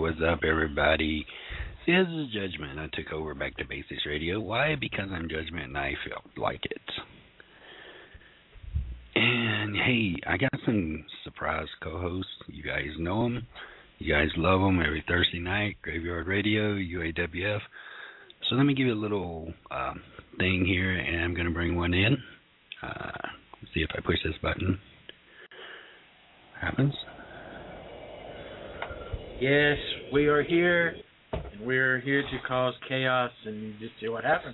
what's up, everybody? This is Judgment. I took over Back to Basics Radio. Why? Because I'm Judgment and I felt like it. And hey, I got some surprise co-hosts. You guys know them. You guys love them every Thursday night. Graveyard Radio, UAWF. So let me give you a little thing here, and I'm going to bring one in. Let's see if I push this button. Happens. Yes, we are here, and we're here to cause chaos and just see what happens.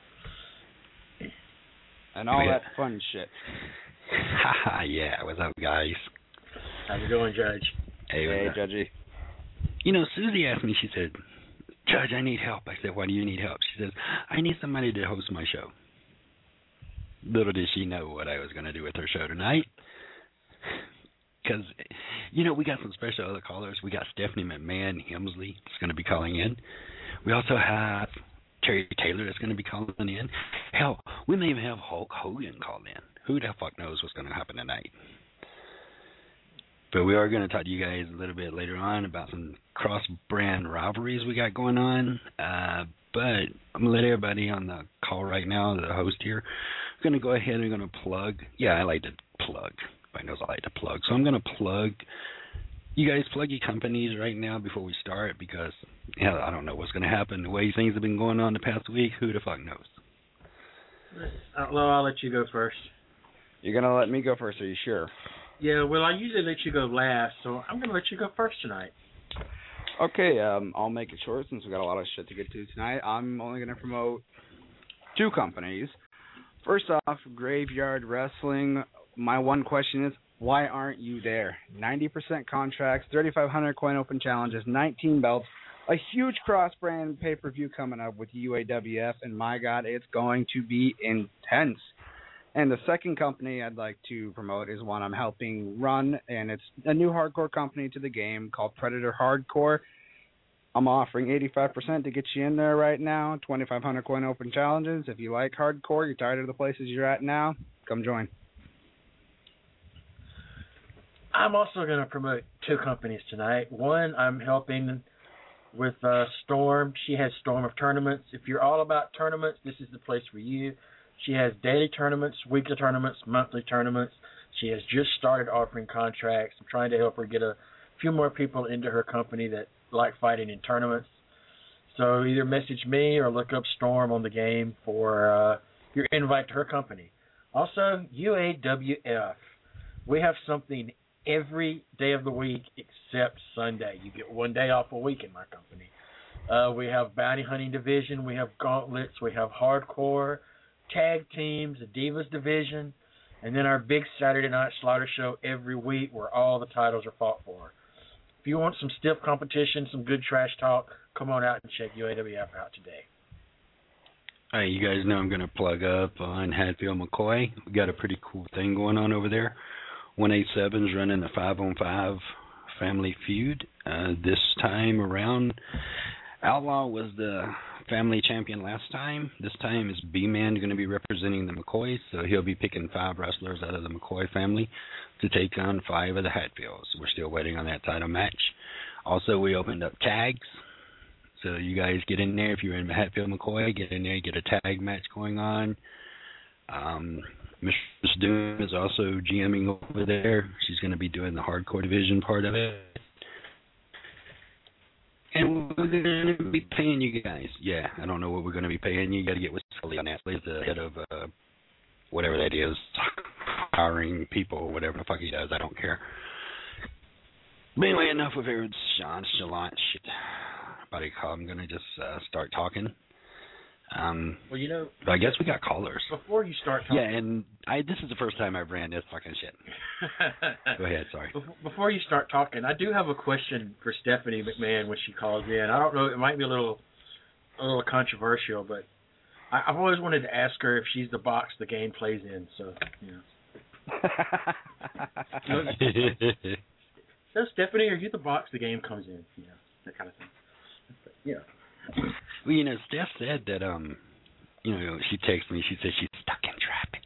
And all that fun shit. Haha, yeah, what's up, guys? How's it going, Judge? Hey, Judgy. You know, Susie asked me, she said, Judge, I need help. I said, why do you need help? She says, I need somebody to host my show. Little did she know what I was going to do with her show tonight. Because, you know, we got some special other callers. We got Stephanie McMahon Hemsley that's going to be calling in. We also have Terry Taylor that's going to be calling in. Hell, we may even have Hulk Hogan call in. Who the fuck knows what's going to happen tonight? But we are going to talk to you guys a little bit later on about some cross-brand rivalries we got going on. But I'm going to let everybody on the call right now, the host here, I'm going to go ahead and I'm going to plug. Yeah, I like to plug. Everybody knows I like to plug. So I'm going to plug. You guys plug your companies right now before we start because, hell, I don't know what's going to happen. The way things have been going on the past week, who the fuck knows? Outlaw, I'll let you go first. You're going to let me go first, are you sure? Yeah, well, I usually let you go last, so I'm going to let you go first tonight. Okay, I'll make it short since we got a lot of shit to get to tonight. I'm only going to promote two companies. First off, Graveyard Wrestling. My one question is, why aren't you there? 90% contracts, 3,500 coin open challenges, 19 belts, a huge cross-brand pay-per-view coming up with UAWF, and my God, it's going to be intense. And the second company I'd like to promote is one I'm helping run, and it's a new hardcore company to the game called Predator Hardcore. I'm offering 85% to get you in there right now, 2,500 coin open challenges. If you like hardcore, you're tired of the places you're at now, come join. I'm also going to promote two companies tonight. One, I'm helping with Storm. She has Storm of Tournaments. If you're all about tournaments, this is the place for you. She has daily tournaments, weekly tournaments, monthly tournaments. She has just started offering contracts. I'm trying to help her get a few more people into her company that like fighting in tournaments. So either message me or look up Storm on the game for your invite to her company. Also, UAWF. We have something every day of the week except Sunday. You get one day off a week in my company. We have bounty hunting division. We have gauntlets. We have hardcore, tag teams, the Divas division, and then our big Saturday night slaughter show every week where all the titles are fought for. If you want some stiff competition, some good trash talk, come on out and check UAWF out today. All right, you guys know I'm going to plug up on Hatfield McCoy. We got a pretty cool thing going on over there. 187's running a 5-on-5 family feud. This time around, Outlaw was the family champion last time. This time is B-Man going to be representing the McCoys, so he'll be picking 5 wrestlers out of the McCoy family to take on 5 of the Hatfields. We're still waiting on that title match. Also, we opened up tags, so you guys get in there. If you're in Hatfield McCoy, get in there, get a tag match going on. Miss Doom is also GMing over there. She's going to be doing the hardcore division part of it. And we're going to be paying you guys. Yeah, I don't know what we're going to be paying you. You got to get with Sully on that. He's the head of whatever that is, hiring people, whatever the fuck he does. I don't care. But anyway, enough of it. Sean Chalant shit. I'm going to just start talking. Well, you know, I guess we got callers. Before you start talking... Yeah, and this is the first time I've ran this fucking shit. Go ahead, sorry. Before you start talking, I do have a question for Stephanie McMahon when she calls in. I don't know, it might be a little controversial, but I've always wanted to ask her if she's the box the game plays in, so, you know. So, Stephanie, are you the box the game comes in? You know, that kind of thing. But, yeah. Well, you know, Steph said that, she texted me. She said she's stuck in traffic.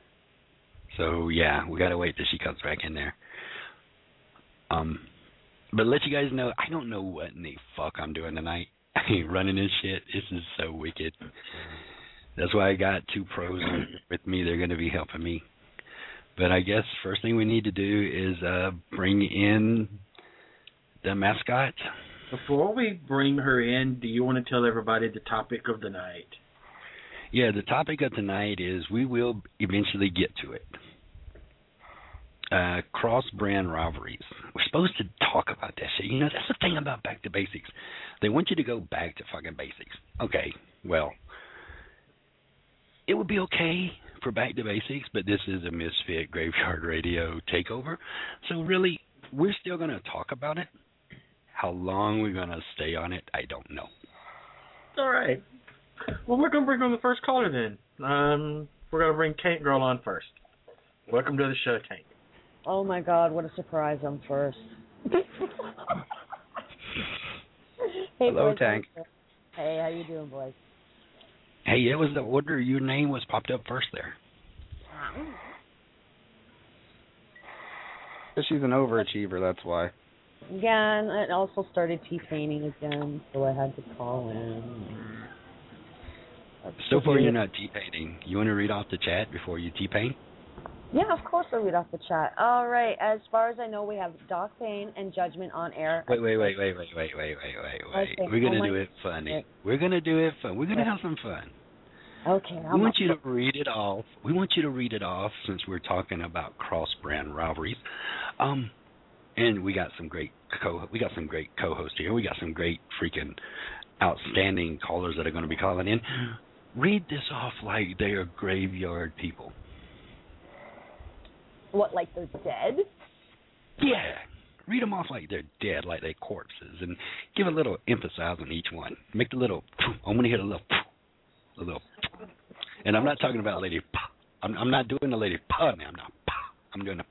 So, yeah, we got to wait till she comes back in there. But let you guys know, I don't know what in the fuck I'm doing tonight. I ain't running this shit. This is so wicked. That's why I got two pros with me. They're going to be helping me. But I guess first thing we need to do is bring in the mascot. Before we bring her in, do you want to tell everybody the topic of the night? Yeah, the topic of tonight is, we will eventually get to it. Cross-brand rivalries. We're supposed to talk about that shit. You know, that's the thing about Back to Basics. They want you to go back to fucking basics. Okay, well, it would be okay for Back to Basics, but this is a Misfit Graveyard Radio takeover. So really, we're still going to talk about it. How long we're going to stay on it, I don't know. All right. Well, we're going to bring on the first caller then. We're going to bring Tank Girl on first. Welcome to the show, Tank. Oh, my God, what a surprise, I'm first. Hey, Hello, boys. Tank. Hey, how you doing, boys? Hey, it was the order. Your name was popped up first there. She's an overachiever, that's why. Yeah, and I also started T-painting again, so I had to call in. So far, you're not T-painting. You want to read off the chat before you T-paint? Yeah, of course I'll read off the chat. All right, as far as I know, we have Doc Payne and Judgment on air. Wait. Okay. We're going to do it funny. We're going to do it fun. We're going to have some fun. Okay. We want you to read it off. We want you to read it off since we're talking about cross-brand rivalries. And we got some great co-hosts here. We got some great freaking outstanding callers that are going to be calling in. Read this off like they are graveyard people. What, like they're dead? Yeah. Read them off like they're dead, like they're corpses, and give a little emphasis on each one. Make the little, I want to hear the little, and I'm not talking about Lady P. I'm not doing the Lady P now. I'm doing the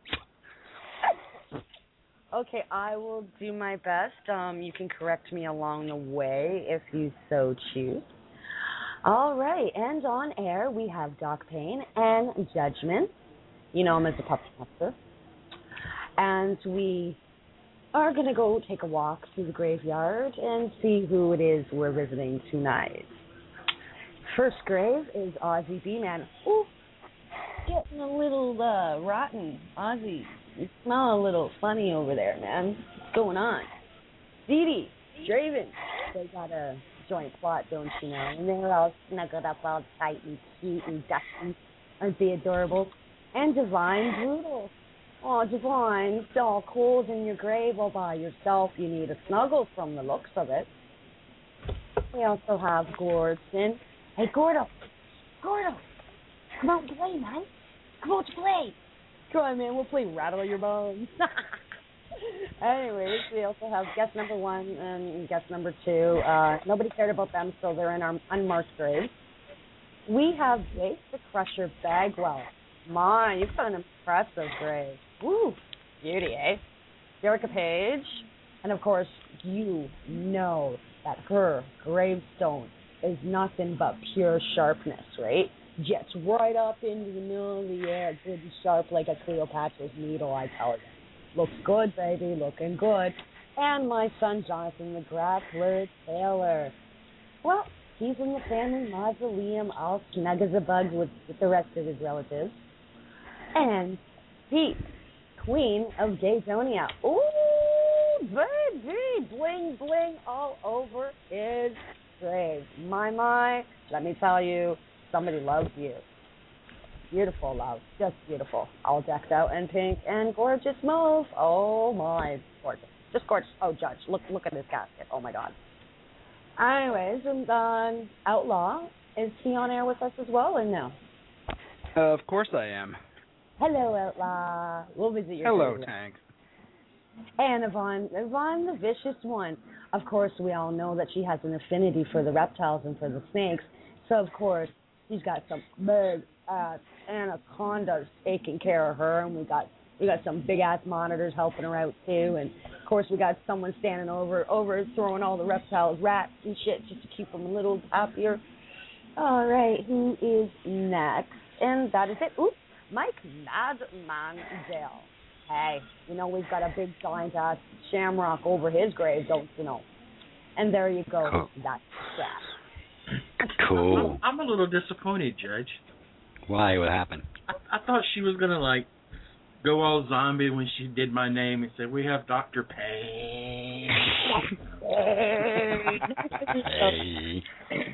P. Okay, I will do my best. You can correct me along the way if you so choose. All right, and on air we have Doc Payne and Judgment. You know him as the Puppet Master. And we are going to go take a walk through the graveyard and see who it is we're visiting tonight. First grave is Ozzy B-Man. Ooh, getting a little rotten. Ozzy, you smell a little funny over there, man. What's going on? Dee Dee, Draven, they got a joint plot, don't you know? And they're all snuggled up all tight and cute and dusty. Aren't they adorable? And Divine Brutal. Oh, Divine, still all cold in your grave all by yourself. You need a snuggle from the looks of it. We also have Gordon. Hey, Gordo, come out and play, man. Come out to play. Come on, man, we'll play Rattle Your Bones. Anyways, we also have guest number 1 and guest number 2. Nobody cared about them, so they're in our unmarked grave. We have Jace the Crusher Bagwell. My, you've got an impressive grave. Woo, beauty, eh? Jerica Page. And, of course, you know that her gravestone is nothing but pure sharpness, right? Jets right up into the middle of the air, good and sharp like a Cleopatra's needle, I tell you. Looks good, baby, looking good. And my son, Jonathan the Grappler Taylor. Well, he's in the family mausoleum, all snug as a bug with the rest of his relatives. And Pete, Queen of Gaysonia. Ooh, baby, bling, bling all over his grave. My, let me tell you, somebody loves you. Beautiful love, just beautiful. All decked out in pink and gorgeous mauve. Oh my, gorgeous, just gorgeous. Oh, Judge, look at this casket. Oh my God. Anyways, and Outlaw, is he on air with us as well or no? Of course I am. Hello, Outlaw. We'll visit your Hello, grave. Tank. And Yvonne the vicious one. Of course, we all know that she has an affinity for the reptiles and for the snakes. So, of course, she's got some big anacondas taking care of her, and we got some big ass monitors helping her out too. And of course, we got someone standing over throwing all the reptiles, rats and shit, just to keep them a little happier. All right, who is next? And that is it. Oops, Mike Madman Dale. Hey, we've got a big giant shamrock over his grave, don't you know? And there you go. Cool. That's that. Cool. I'm a little disappointed, Judge. Why? What happened? I thought she was gonna like go all zombie when she did my name and said, "We have Dr. Payne." Hey.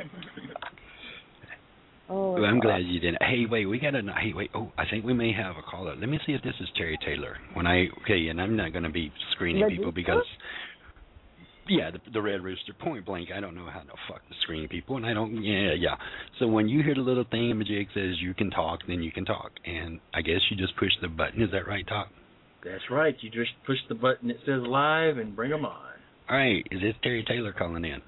Oh, Well, I'm glad you didn't. Hey, wait, Oh, I think we may have a caller. Let me see if this is Terry Taylor. And I'm not going to be screening Red people Rooster? because, yeah, the Red Rooster, point blank. I don't know how to fuck the screen people, and I don't. Yeah. So when you hear the little thingamajig says you can talk, then you can talk, and I guess you just push the button. Is that right, Doc? That's right. You just push the button that says live and bring them on. All right. Is this Terry Taylor calling in?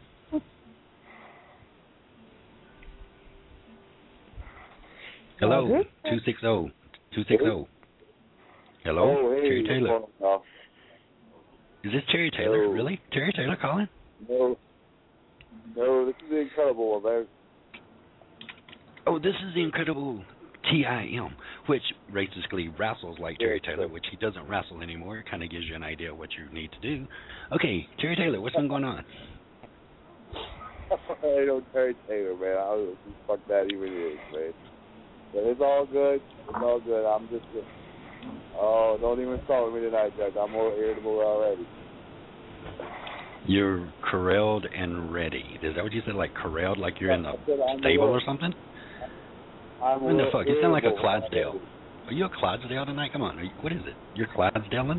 Hello, 260. Hello, Oh, hey, Terry Taylor. what's going on? Is this Terry Taylor? Hello. Really? Terry Taylor calling? No, this is the incredible one, man. Oh, this is the incredible TIM, which basically wrestles like Terry Taylor, which he doesn't wrestle anymore. It kind of gives you an idea of what you need to do. Okay, Terry Taylor, what's been going on? I know Terry Taylor, man. I don't know who the fuck that even is, man. But it's all good. I'm just, don't even talk to me tonight, Judge. I'm more irritable already. You're corralled and ready. Is that what you said? Like corralled, like you're in the I'm stable or something? I'm What the fuck? You sound like a irritable. Clydesdale. Are you a Clydesdale tonight? Come on. What is it? You're Clydesdaleing?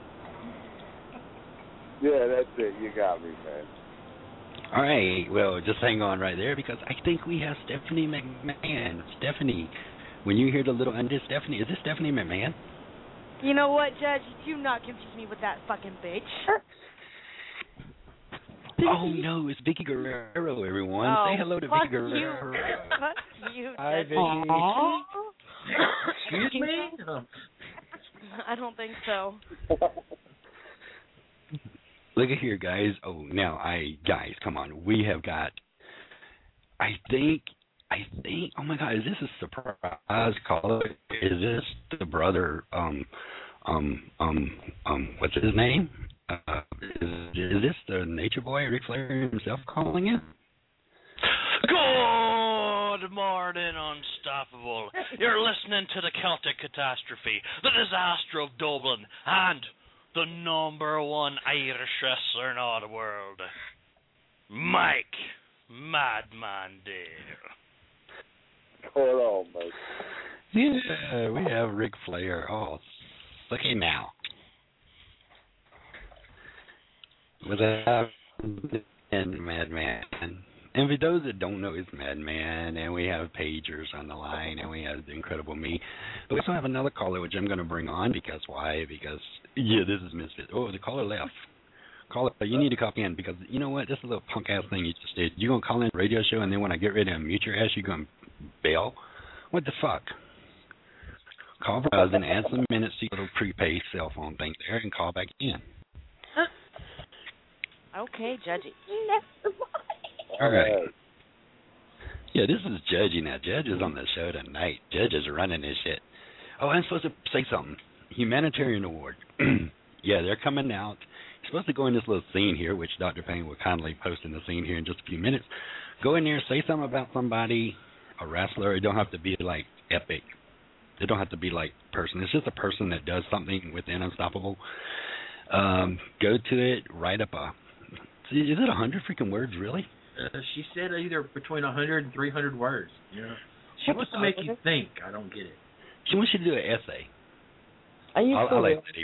Yeah, that's it. You got me, man. All right. Well, just hang on right there because I think we have Stephanie McMahon. Stephanie, when you hear the little under Stephanie, is this Stephanie McMahon? You know what, Judge? Do not confuse me with that fucking bitch. Oh no, it's Vicky Guerrero, everyone. Oh, say hello to fuck Vicky Guerrero. You. Fuck you, Hi, Judge. Vicky. Excuse me? I don't think so. Look at here, guys. Oh, now guys, come on. We have got. I think. Oh my God, is this a surprise caller? Is this the brother? What's his name? Is this the Nature Boy, Ric Flair himself calling in? Good morning, Unstoppable. You're listening to the Celtic Catastrophe, the disaster of Dublin, and the #1 Irish wrestler in all the world, Mike Madman Dale. Hold on, mate. Yeah, we have Ric Flair. Oh, look at now. With a and Madman. And for those that don't know, it's Madman, and we have Pagers on the line, and we have the incredible me. But we also have another caller, which I'm going to bring on, because why? Because, yeah, this is Misfit. Oh, the caller left. Caller, you need to copy in, because you know what? This is a little punk-ass thing you just did. You're going to call in a radio show, and then when I get ready to mute your ass, you're going to bail? What the fuck? Call Verizon, add some minutes to your little prepaid cell phone thing there, and call back in. Okay, Judge. All right. Yeah, this is Judgy now. Judge is on the show tonight. Judge is running this shit. Oh, I'm supposed to say something. Humanitarian Award. Yeah, they're coming out. You're supposed to go in this little scene here, which Dr. Payne will kindly post in the scene here in just a few minutes. Go in there, say something about somebody, a wrestler. It don't have to be like epic. It don't have to be like person. It's just a person that does something within Unstoppable. Go to it, write up a... Is it 100 freaking words, really? She said either between 100 and 300 words. You know, she wants to make you think. I don't get it. She wants you to do an essay. Are you I'll let Wait.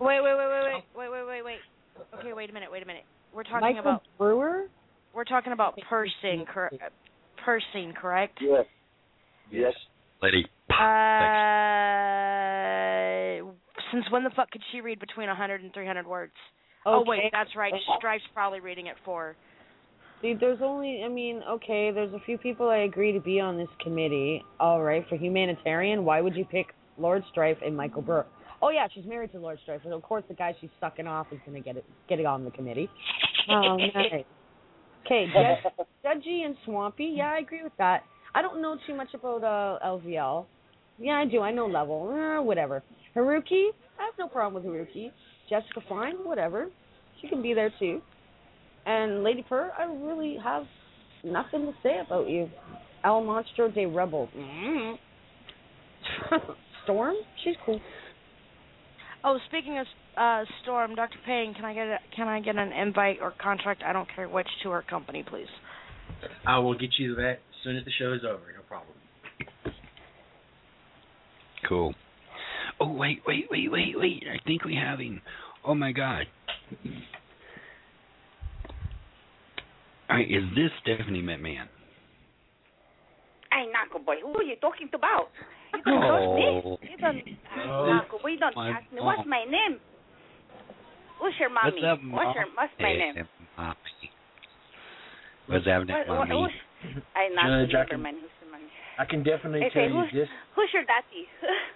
Okay, wait a minute. We're talking Michael about Brewer? We're talking about pursing, correct? Yes. Yes. Lady. Since when the fuck could she read between 100 and 300 words? Okay. Oh, wait, that's right. Stripe's probably reading it for her. See, there's a few people I agree to be on this committee. All right, for humanitarian, why would you pick Lord Strife and Michael Brewer? Oh, yeah, she's married to Lord Strife, and of course the guy she's sucking off is going to get it on the committee. Nice. Okay, Judgy and Swampy, yeah, I agree with that. I don't know too much about LVL. Yeah, I do. I know Level. Whatever. Haruki, no problem with Haruki. Jessica, fine, whatever. She can be there too. And Lady Purr, I really have nothing to say about you. El Monstro de Rebel. Storm, she's cool. Oh, speaking of Storm, Dr. Payne, can I get an invite or contract? I don't care which, to her company, please. I will get you that as soon as the show is over. No problem. Cool. Oh, wait. I think we have him. Oh, my God. All right, is this Stephanie McMahon? Hey, Naco boy, who are you talking about? You don't touch me. You don't, Naco boy, don't ask me. What's my name? Who's your mommy? What's my name? What's happening, mommy? I not remember man. Who's your mommy? I can definitely tell you this. Who's your daddy?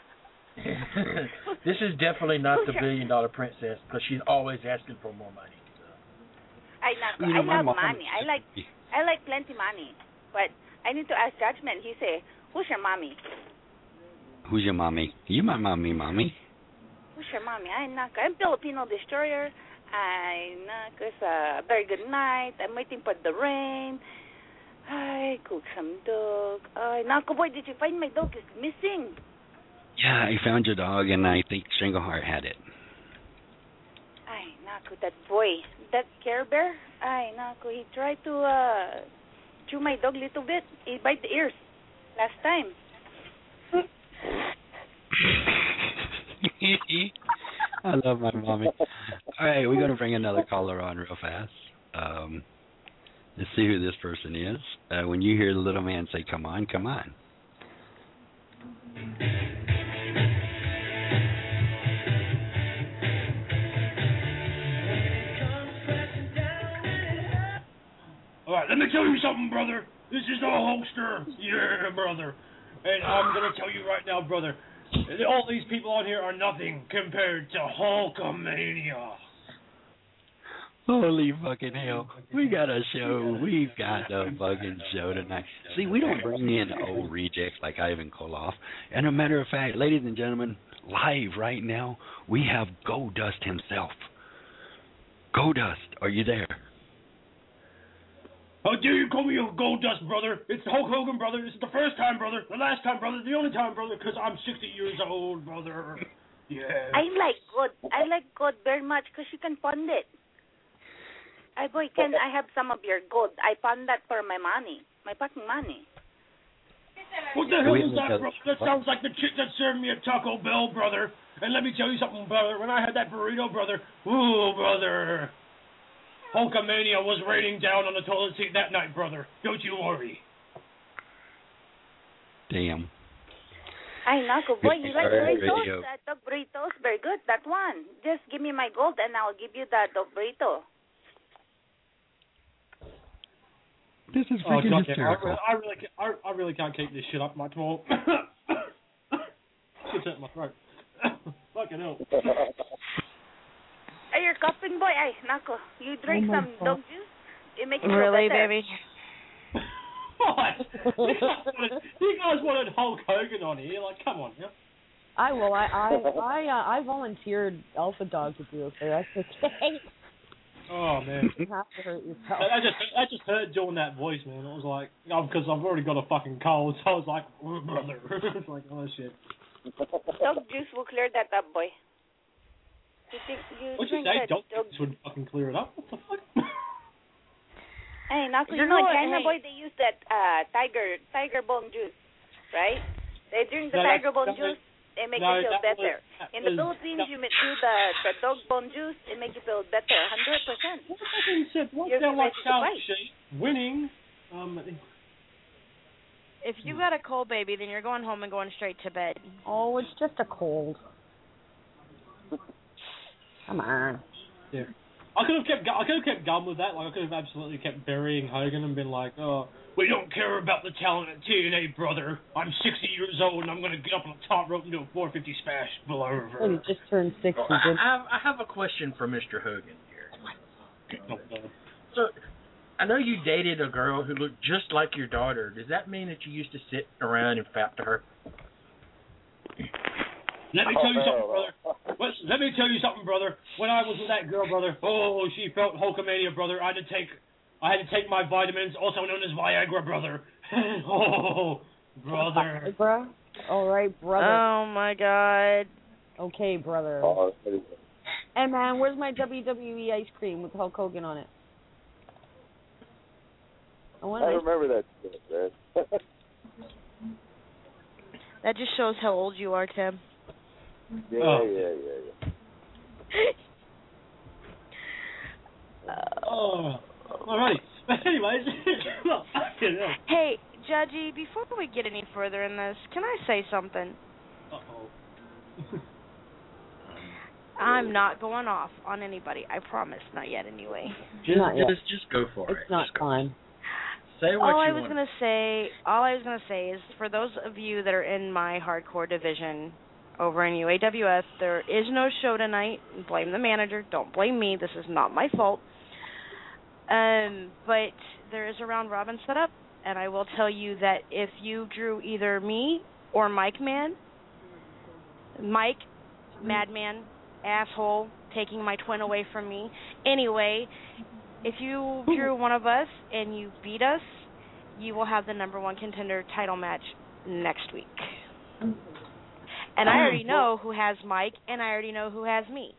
This is definitely not the $1 billion princess because she's always asking for more money. So. I love money. I like plenty money, but I need to ask Judgment. He say, "Who's your mommy?" Who's your mommy? You my mommy. Who's your mommy? I'm Filipino destroyer. It's a very good night. I'm waiting for the rain. I cook some dog. Naco boy, did you find my dog? It's missing. Yeah, I found your dog, and I think Strangleheart had it. Ay, Naco, that boy, that Care Bear. Ay, Naco, he tried to chew my dog a little bit. He bite the ears last time. I love my mommy. All right, we're going to bring another caller on real fast. Let's see who this person is. When you hear the little man say, come on, come on. All right, let me tell you something, brother. This is the Hulkster. Yeah, brother. And I'm going to tell you right now, brother, all these people on here are nothing compared to Hulkamania. Holy fucking hell. We got a show. We've got a fucking show tonight. See, we don't bring in old rejects like Ivan Koloff. And a matter of fact, ladies and gentlemen, live right now, we have Goldust himself. Goldust, are you there? How dare you call me a Goldust, brother? It's Hulk Hogan, brother. This is the first time, brother. The last time, brother. The only time, brother, because I'm 60 years old, brother. Yeah. I like God very much because you can fund it. Boy, can I have some of your gold? I fund that for my money, my fucking money. What the hell is that, brother? That sounds like the chick that served me at Taco Bell, brother. And let me tell you something, brother. When I had that burrito, brother, ooh, brother, Hulkamania was raining down on the toilet seat that night, brother. Don't you worry. Damn. Ay, Naco, boy, you like burritos? Dog burritos, very good. That one. Just give me my gold and I'll give you that dog burrito. This is freaking hysterical. I really can't keep this shit up much more. Shit's hurting my throat. Fucking hell. Hey, you're coughing, boy. Ay, Naco, you drink some dog juice? It makes you feel really, better. baby? What? You guys wanted Hulk Hogan on here? Like, come on, yeah. I volunteered Alpha Dog to do it, so that's okay. Oh man, you have to hurt yourself. I just heard doing that voice, man. It was like, because I've already got a fucking cold, so I was like, oh, brother. It's like, oh shit. Dog juice will clear that up, boy. What'd you say? Dog juice would fucking clear it up? What the fuck? Hey, Naco, you know in China, boy, they use that tiger bone juice, right? They drink the tiger bone juice. It makes you feel better. In the Philippines, you do the dog bone juice. It makes you feel better, 100%. What the fucking shit? What's that like shit? Winning. If you got a cold, baby, then you're going home and going straight to bed. Oh, it's just a cold. Come on. Yeah. I could have kept going with that. Like I could have absolutely kept burying Hogan and been like, oh, we don't care about the talent at TNA, brother. I'm 60 years old and I'm going to get up on the top rope and do a 450 smash below her. Oh, you just turned 60. I have a question for Mr. Hogan here. So, I know you dated a girl who looked just like your daughter. Does that mean that you used to sit around and fap to her? Let me tell you something, brother. Let me tell you something, brother. When I was with that girl, brother, oh, she felt Hulkamania, brother. I had to take my vitamins, also known as Viagra, brother. Oh, brother. Viagra? All right, brother. Oh my God. Okay, brother. Oh, Hey, man, where's my WWE ice cream with Hulk Hogan on it? I remember that shit, man. That just shows how old you are, Tim. Yeah. Alrighty. But anyways, Hey, Judgy, before we get any further in this, can I say something? Uh-oh. I'm not going off on anybody. I promise. Not yet, anyway. Just go for it. It's not time. Say what All you I was gonna say is, for those of you that are in my hardcore division over in UAWF, there is no show tonight. Blame the manager. Don't blame me. This is not my fault. But there is a round robin set up, and I will tell you that if you drew either me or Mike, Madman, asshole, taking my twin away from me. Anyway, if you drew one of us and you beat us, you will have the #1 contender title match next week. And I already know who has Mike, and I already know who has me.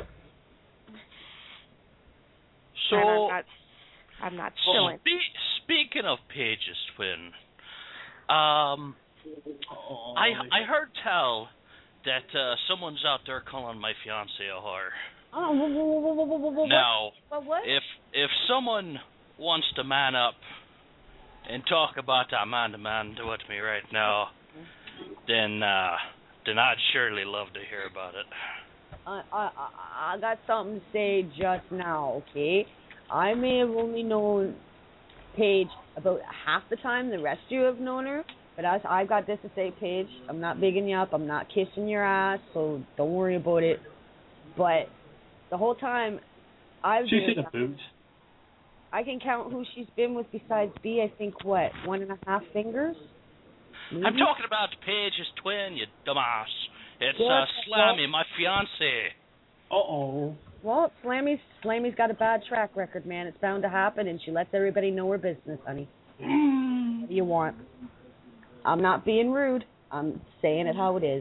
So and I'm not chilling. Speaking of Paige's twin, I heard tell that someone's out there calling my fiance a whore. Now, if someone wants to man up and talk about that man-to-man with me right now, then I'd surely love to hear about it. I got something to say just now, okay? I may have only known Paige about half the time the rest of you have known her, but I've got this to say, Paige. I'm not bigging you up. I'm not kissing your ass, so don't worry about it. But the whole time I've she's in the boots. I can count who she's been with besides B. I think, 1.5 fingers? Maybe? I'm talking about Paige's twin, you dumbass. It's Slammy, my fiance. Uh-oh. Well, Slammy's got a bad track record, man. It's bound to happen, and she lets everybody know her business, honey. What do you want? I'm not being rude. I'm saying it how it is.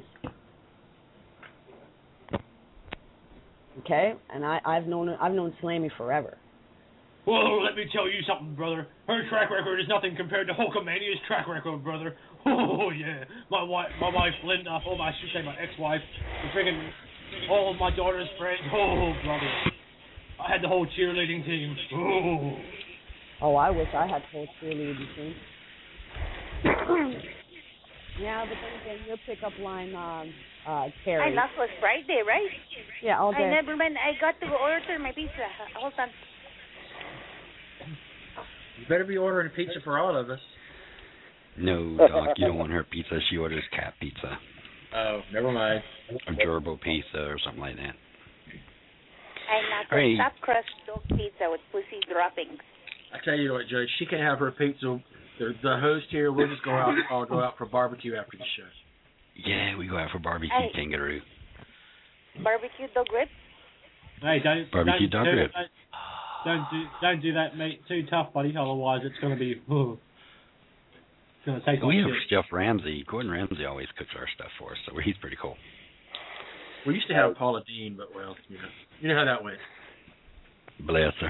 Okay? And I've known Slammy forever. Well, let me tell you something, brother. Her track record is nothing compared to Hulkamania's track record, brother. Oh, yeah. My wife, Linda, I should say my ex-wife, and freaking all of my daughter's friends. Oh, brother. I had the whole cheerleading team. Oh, I wish I had the whole cheerleading team. Yeah, but then again, your pickup line, Terry. I last was Friday, right? Yeah, all day. I got to order my pizza. Hold on. You better be ordering pizza for all of us. No, Doc, you don't want her pizza. She orders cat pizza. Oh, never mind. Or gerbil pizza or something like that. I not a stuffed crust dog pizza with pussy droppings. I tell you what, Joe, she can have her pizza. The host here, we'll just go out. I'll go out for barbecue after the show. Yeah, we go out for barbecue, kangaroo. Barbecue dog rib. Hey, barbecue dog rib. Don't do that, mate. Too tough, buddy. Otherwise, it's going to be. It's going to take. We have Jeff Ramsey. Gordon Ramsay always cooks our stuff for us, so he's pretty cool. We used to have Paula Dean, but you know how that went. Bless her.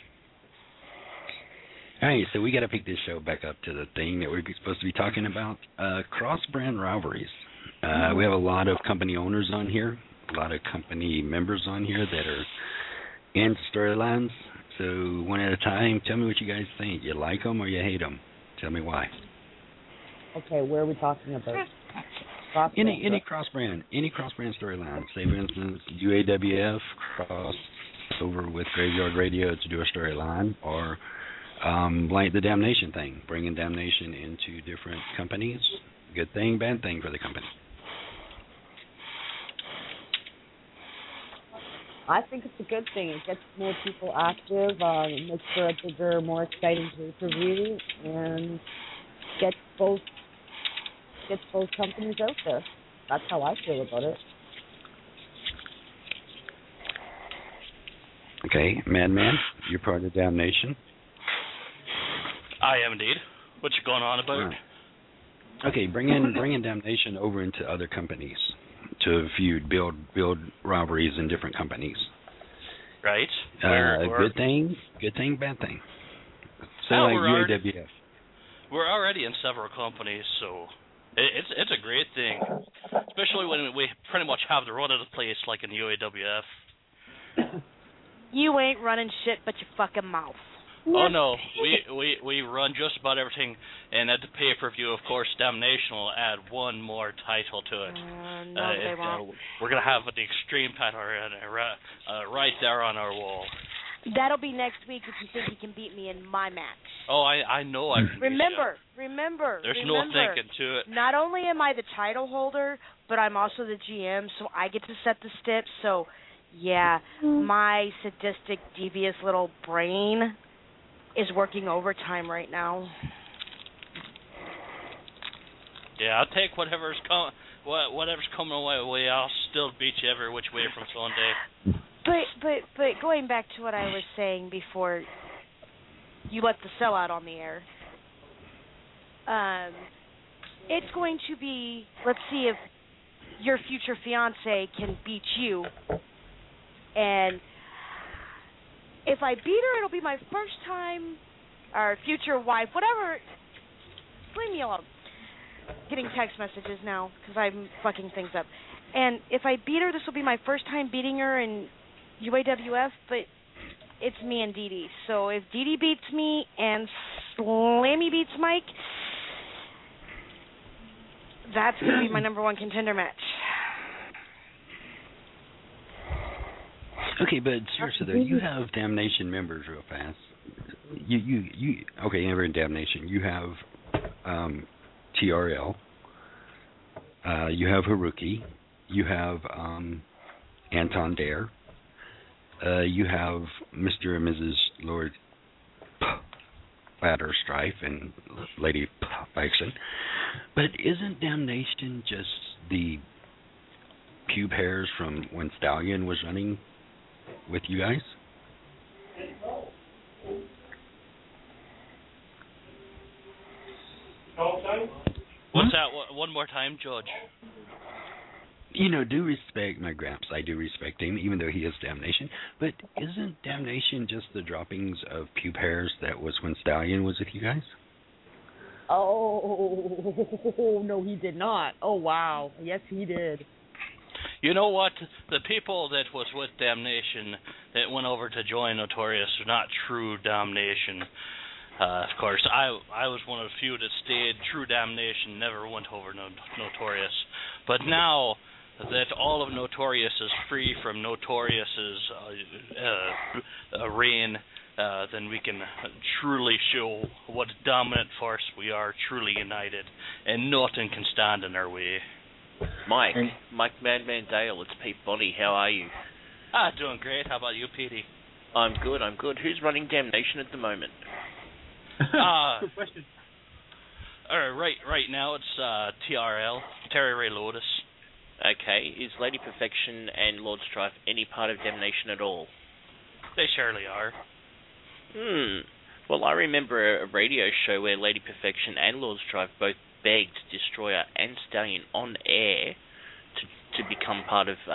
All right, so we got to pick this show back up to the thing that we're supposed to be talking about, cross-brand rivalries. We have a lot of company owners on here, a lot of company members on here that are in storylines. So one at a time, tell me what you guys think. You like them or you hate them? Tell me why. Okay, where are we talking about? Any cross-brand storyline. Say, for instance, UAWF cross over with Graveyard Radio to do a storyline, or like the Damnation thing, bringing Damnation into different companies. Good thing, bad thing for the company. I think it's a good thing. It gets more people active, makes for a bigger, more exciting pay-per-view, and gets both companies out there. That's how I feel about it. Okay, Madman, you're part of Damnation. I am indeed. What's going on about? Right. Okay, bring in Damnation over into other companies to feud, build rivalries in different companies. Right. Good thing, bad thing. Say like UAWF. We're already in several companies, so it's a great thing, especially when we pretty much have the run of the place like in UAWF. You ain't running shit but your fucking mouth. Oh no, we run just about everything, and at the pay-per-view, of course, Damnation will add one more title to it. No, they won't. We're gonna have the Extreme title right there on our wall. That'll be next week if you think you can beat me in my match. Oh, I know I can. Remember. There's no thinking to it. Not only am I the title holder, but I'm also the GM, so I get to set the steps. So, yeah, my sadistic, devious little brain is working overtime right now. Yeah, I'll take whatever's coming my way. I'll still beat you every which way from Sunday. But going back to what I was saying before you let the sellout on the air, it's going to be, let's see if your future fiance can beat you, and if I beat her, it'll be my first time, or future wife, whatever. Leave me alone. Getting text messages now because I'm fucking things up. And if I beat her, this will be my first time beating her in UAWF, but it's me and Dee Dee. So if Dee Dee beats me and Slammy beats Mike, that's going to be my number one contender match. Okay, but seriously though, you have Damnation members real fast. You okay, never in Damnation. You have TRL. You have Haruki. You have Anton Dare. You have Mr. and Mrs. Lord Ladder Strife and Lady Faction. But isn't Damnation just the pube hairs from when Stallion was running with you guys? What's that? One more time, George. You know, do respect my Gramps. I do respect him, even though he is Damnation. But isn't Damnation just the droppings of pube hairs that was when Stallion was with you guys? Oh, no, he did not. Oh, wow. Yes, he did. You know what? The people that was with Damnation that went over to join Notorious are not true Damnation. Of course, I was one of the few that stayed true Damnation, never went over Notorious. But now that all of Notorious is free from Notorious's reign, then we can truly show what dominant force we are, truly united, and nothing can stand in our way. Mike Madman Dale, it's Pete Bonnie. How are you? Doing great. How about you, Petey? I'm good. Who's running Damnation at the moment? Good question. Right now it's TRL, Terry Ray Lotus. Okay, is Lady Perfection and Lord Strife any part of Damnation at all? They surely are. Well, I remember a radio show where Lady Perfection and Lord Strife both begged Destroyer and Stallion on air to become part of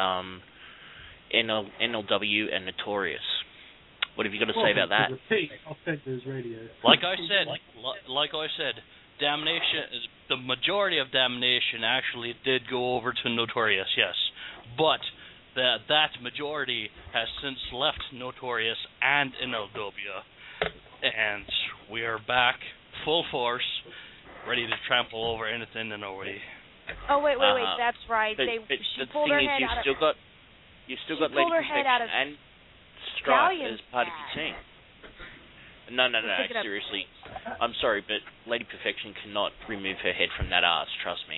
NLW and Notorious. What have you got to say about that? Like I said, Damnation is the majority of Damnation actually did go over to Notorious, yes, but that majority has since left Notorious and NLW, and we are back full force, ready to trample over anything in our way. Oh wait, that's right. She pulled her head out. You've still got Lady Perfection and Strife as part of your team. No, seriously. I'm sorry, but Lady Perfection cannot remove her head from that ass, trust me.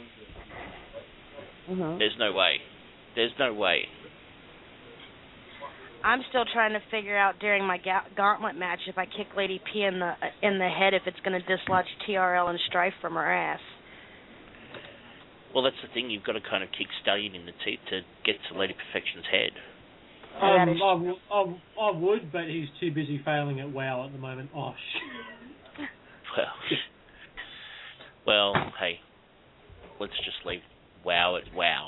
There's no way. I'm still trying to figure out during my gauntlet match if I kick Lady P in the head, if it's going to dislodge TRL and Strife from her ass. Well, that's the thing. You've got to kind of kick Stallion in the teeth to get to Lady Perfection's head. I would, but he's too busy failing at WoW at the moment. Oh, shit. Well, hey, let's just leave WoW at WoW.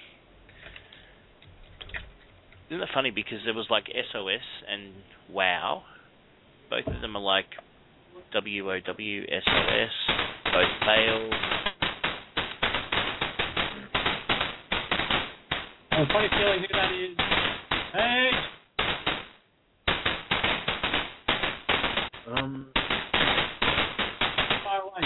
Isn't that funny? Because there was like SOS and WoW. Both of them are like WOW, SOS. Both failed. I have a funny feeling who that is. Hey! Far away.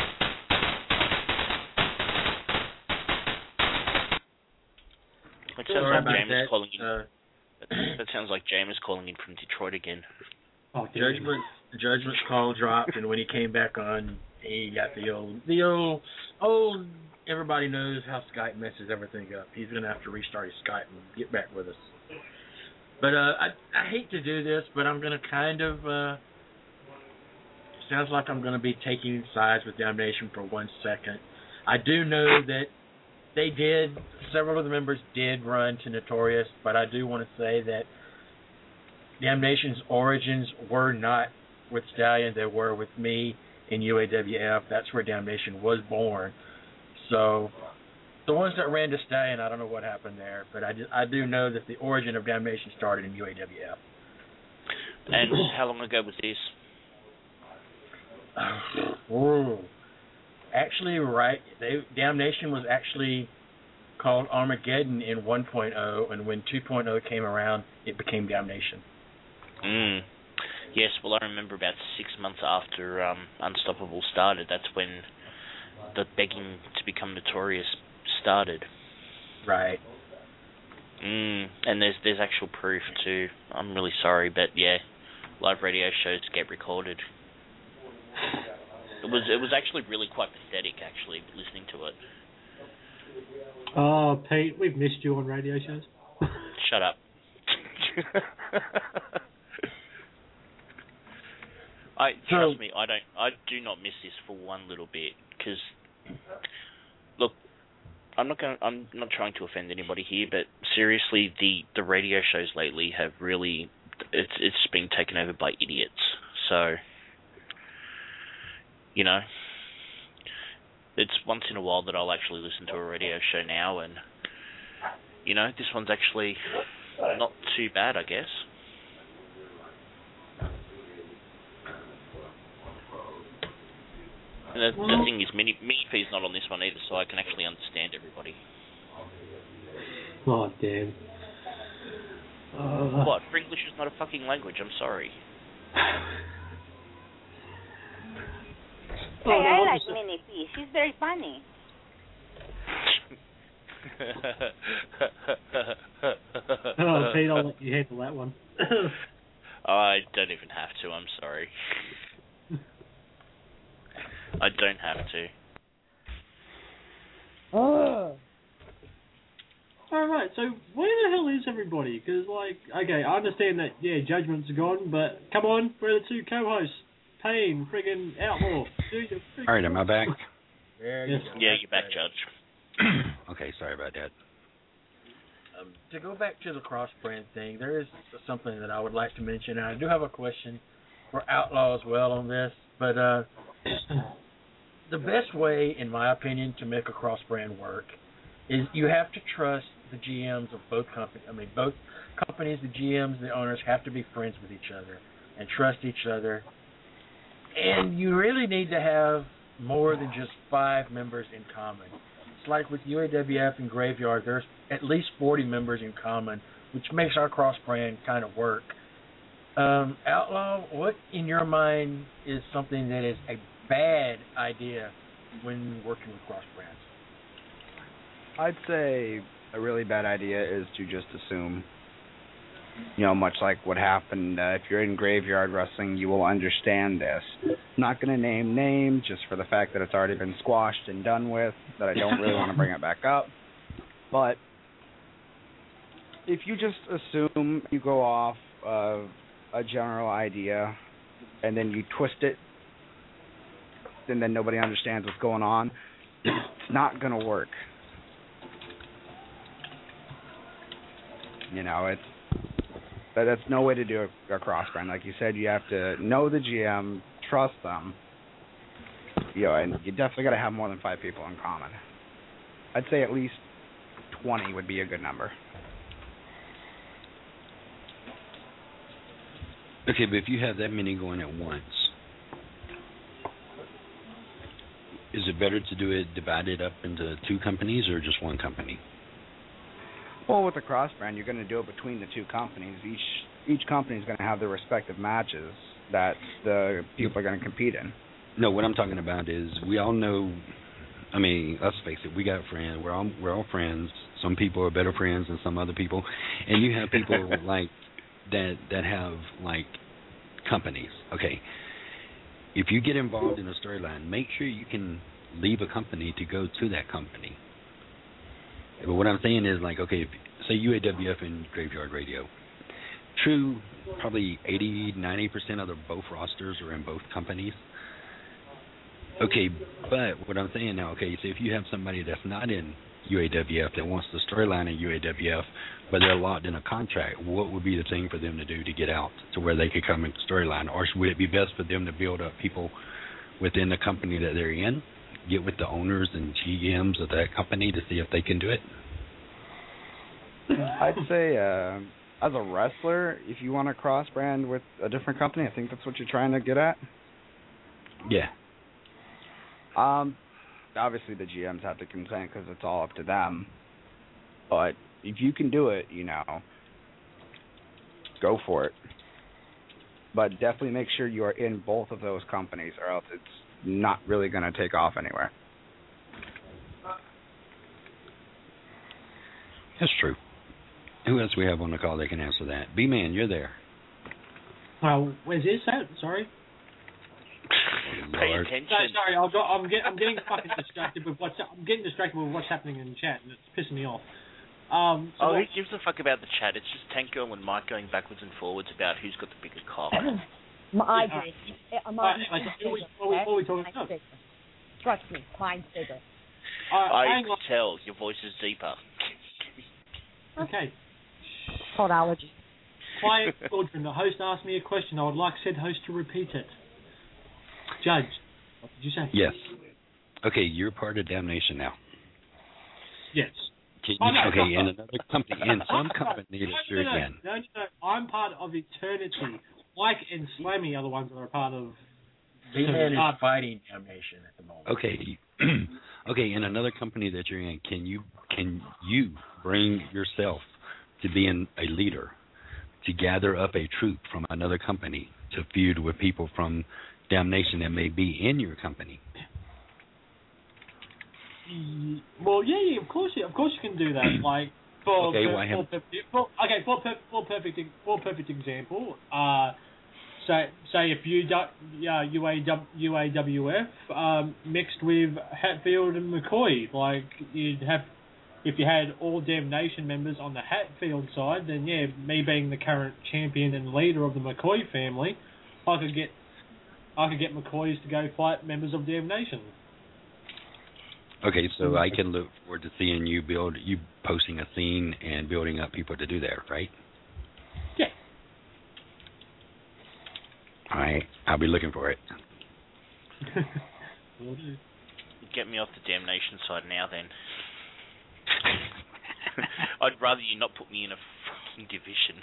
It sounds like James is calling in. That sounds like James calling in from Detroit again. Oh, Judgment's call dropped, and when he came back on, he got the old. Everybody knows how Skype messes everything up. He's gonna have to restart his Skype and get back with us. But I hate to do this, but I'm gonna kind of. Sounds like I'm gonna be taking sides with Damnation for 1 second. I do know that several of the members did run to Notorious, but I do want to say that Damnation's origins were not with Stallion, they were with me in UAWF. That's where Damnation was born. So the ones that ran to Stallion, I don't know what happened there, but I do know that the origin of Damnation started in UAWF. And how long ago was this? Actually, Damnation was actually called Armageddon in 1.0, and when 2.0 came around, it became Damnation. Yes, well, I remember about 6 months after Unstoppable started. That's when the begging to become Notorious started. Right. And there's actual proof too. I'm really sorry, but yeah, live radio shows get recorded. It was actually really quite pathetic, actually, listening to it. Oh, Pete, we've missed you on radio shows. Shut up. Trust me, I do not miss this for one little bit. Because, look, I'm not trying to offend anybody here, but seriously, the radio shows lately have really, it's been taken over by idiots. So, you know, it's once in a while that I'll actually listen to a radio show now, and, you know, this one's actually not too bad, I guess. And the thing is, Minifee's not on this one either, so I can actually understand everybody. Oh, damn. What? English is not a fucking language, I'm sorry. Hey, I like Minifee. She's very funny. Oh, Pete, I'll let you handle that one. I don't even have to, I'm sorry. I don't have to. Alright, so where the hell is everybody? Because, like, okay, I understand that, yeah, Judgment's gone, but come on, we're the two co-hosts. Payne, friggin' Outlaw. Alright, am I back? Yeah, you're back, Judge. Okay, sorry about that. To go back to the cross-brand thing, there is something that I would like to mention, and I do have a question for Outlaw as well on this, but the best way, in my opinion, to make a cross-brand work is you have to trust the GMs of both companies. I mean, both companies, the GMs, the owners have to be friends with each other and trust each other. And you really need to have more than just 5 members in common. It's like with UAWF and Graveyard, there's at least 40 members in common, which makes our cross-brand kind of work. Outlaw, what in your mind is something that is a bad idea when working with cross-brands? I'd say a really bad idea is to just assume. You know, much like what happened, if you're in Graveyard Wrestling, you will understand this. I'm not going to name names just for the fact that it's already been squashed and done with, that I don't really want to bring it back up. But if you just assume, you go off of a general idea and then you twist it, and then nobody understands what's going on, it's not going to work. You know, That's no way to do a cross-brand. Like you said, you have to know the GM, trust them, and you definitely got to have more than 5 people in common. I'd say at least 20 would be a good number. Okay, but if you have that many going at once, is it better to do it divided up into 2 companies or just 1 company? Well, with the cross brand, you're going to do it between the 2 companies. Each company is going to have their respective matches that the people are going to compete in. No, what I'm talking about is we all know. I mean, let's face it. We got friends. We're all friends. Some people are better friends than some other people, and you have people like that have like companies. Okay, if you get involved in a storyline, make sure you can leave a company to go to that company. But what I'm saying is, like, okay, say UAWF and Graveyard Radio. True, probably 80-90% of both rosters are in both companies. Okay, but what I'm saying now, okay, so if you have somebody that's not in UAWF that wants the storyline in UAWF, but they're locked in a contract, what would be the thing for them to do to get out to where they could come into storyline? Or would it be best for them to build up people within the company that they're in, get with the owners and GMs of that company to see if they can do it? I'd say as a wrestler, if you want to cross-brand with a different company, I think that's what you're trying to get at. Yeah. Obviously, the GMs have to consent because it's all up to them. But if you can do it, go for it. But definitely make sure you are in both of those companies, or else it's not really going to take off anywhere. That's true. Who else we have on the call that can answer that? B-Man, you're there. Where's this at? Sorry. Pay attention. Sorry, I'm getting fucking distracted with what's happening in the chat, and it's pissing me off. Who gives a fuck about the chat? It's just Tank Girl and Mike going backwards and forwards about who's got the bigger cock. I do. What are we talking about? Trust me, mine's bigger. I can tell. Your voice is deeper. Okay. Called allergy. Quiet children. The host asked me a question. I would like said host to repeat it. Judge, what did you say? Yes. Okay, you're part of Damnation now. Yes. Okay, in another company, in some company that you're in. No. I'm part of Eternity. Mike and Slammy are the ones that are part of. B-Man is fighting Damnation at the moment. Okay. Okay, in another company that you're in, can you bring yourself to being a leader, to gather up a troop from another company to feud with people from Damnation that may be in your company? Well, yeah, of course you can do that. Like, for perfect example. Say if UAWF mixed with Hatfield and McCoy, like if you had all Damnation members on the Hatfield side, then yeah, me being the current champion and leader of the McCoy family, I could get McCoys to go fight members of Damnation. Okay, so I can look forward to seeing you posting a scene and building up people to do that, right? Yeah. All right, I'll be looking for it. Will do. Get me off the Damnation side now, then. I'd rather you not put me in a fucking division.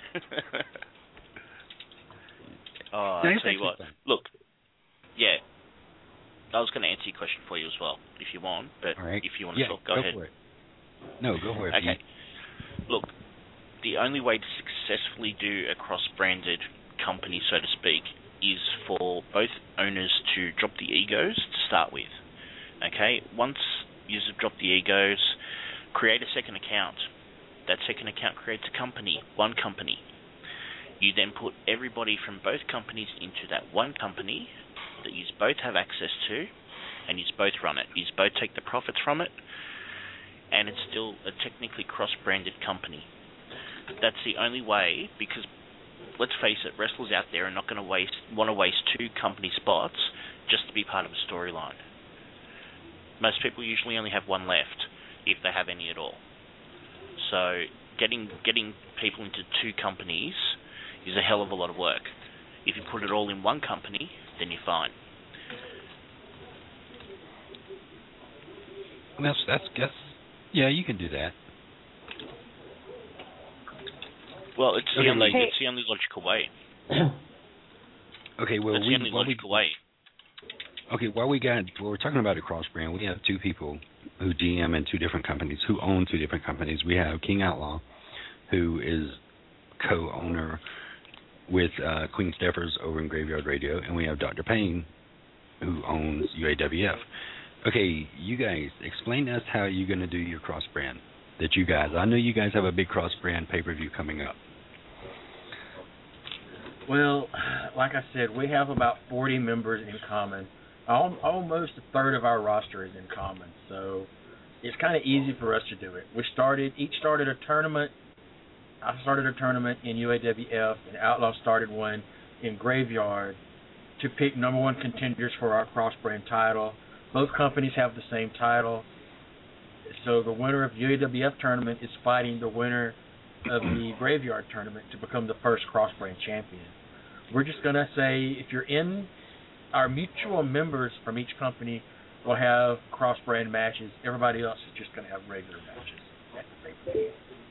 I tell you what. Look, yeah. I was going to answer your question for you as well, if you want. But right. If you want to talk, go ahead. For it. No, go for it. Okay. Look, the only way to successfully do a cross-branded company, so to speak, is for both owners to drop the egos to start with. Okay? Once you drop the egos, create a second account. That second account creates a company, one company. You then put everybody from both companies into that one company that you both have access to, and you both run it. You both take the profits from it, and it's still a technically cross-branded company. That's the only way, because let's face it, wrestlers out there are not going to want to waste 2 company spots just to be part of a storyline. Most people usually only have one left, if they have any at all. So getting people into 2 companies is a hell of a lot of work. If you put it all in one company, then you're fine. That's yeah, you can do that. Well, it's the only logical way. Okay, well, it's the only logical way. Okay, while we're talking about a cross brand, we have two people who GM in two different companies, who own two different companies. We have King Outlaw, who is co-owner with Queen Steffers over in Graveyard Radio, and we have Dr. Payne, who owns UAWF. Okay, you guys, explain to us how you're going to do your cross brand. I know you guys have a big cross brand pay-per-view coming up. Well, like I said, we have about 40 members in common. Almost a third of our roster is in common, so it's kind of easy for us to do it. Each started a tournament. I started a tournament in UAWF, and Outlaw started one in Graveyard to pick number one contenders for our cross-brand title. Both companies have the same title, so the winner of UAWF tournament is fighting the winner of the Graveyard tournament to become the first cross-brand champion. We're just going to say, if you're in, our mutual members from each company will have cross-brand matches. Everybody else is just going to have regular matches at the pay-per-view.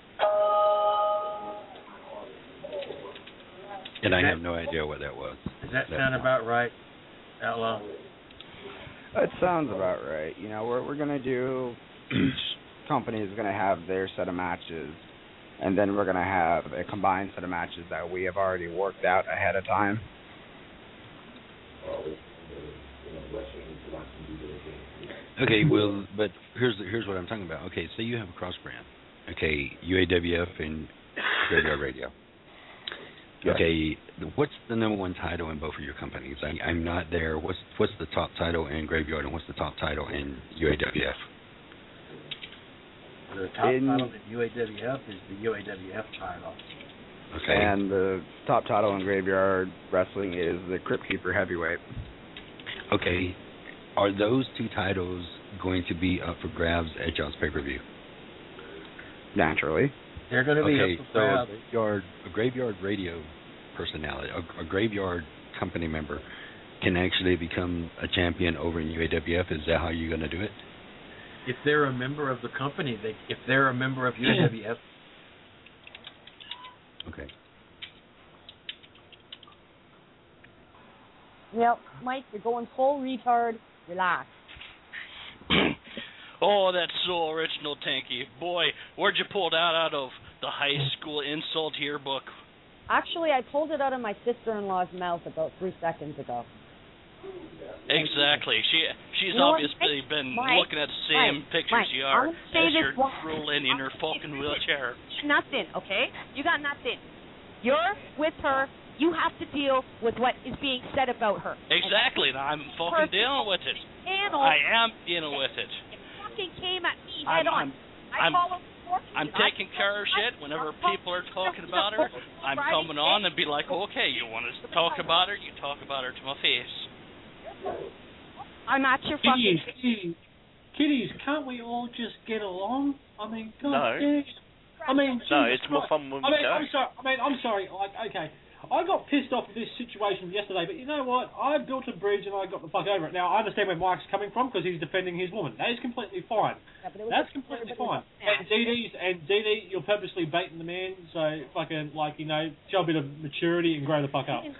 And I have no idea what that was. Does that sound about right, Outlaw? It sounds about right. You know, we're going to do, each company is going to have their set of matches, and then we're going to have a combined set of matches that we have already worked out ahead of time. Okay, well, but here's what I'm talking about. Okay, say you have a cross brand. Okay, UAWF and Graveyard Radio. Yes. Okay, what's the number one title in both of your companies? I'm not there. What's the top title in Graveyard, and what's the top title in UAWF? The top title in UAWF is the UAWF title. Okay. And the top title in Graveyard Wrestling is the Crypt Keeper Heavyweight. Okay. Are those two titles going to be up for grabs at y'all's pay-per-view? Naturally. They're going to be up for grabs. So a Graveyard Radio personality, a Graveyard company member, can actually become a champion over in UAWF. Is that how you're going to do it? If they're a member of the company, if they're a member of UAWF. Okay. Yep, Mike, you're going full retard. Relax. Oh, that's so original, Tanky. Boy, where'd you pull that out of? The high school insult yearbook? Actually, I pulled it out of my sister-in-law's mouth about 3 seconds ago. Exactly. She's obviously been looking at the same pictures you are as you're drooling in her fucking wheelchair. Nothing, okay? You got nothing. You're with her. You have to deal with what is being said about her. Exactly, and I'm fucking dealing with it. I am dealing with it. It fucking came at me head on. I'm taking care of shit. Whenever people are talking about her, I'm coming on and be like, okay, you want to talk about her? You talk about her to my face. I'm not your fucking... Kiddies, can't we all just get along? I mean, God, no. I mean, no, it's more fun when we don't. I'm sorry. Like, okay, I got pissed off with this situation yesterday, but you know what? I built a bridge and I got the fuck over it. Now, I understand where Mike's coming from because he's defending his woman. That is completely fine. That's completely fine. And DD, you're purposely baiting the man, so fucking, like, you know, show a bit of maturity and grow the fuck up.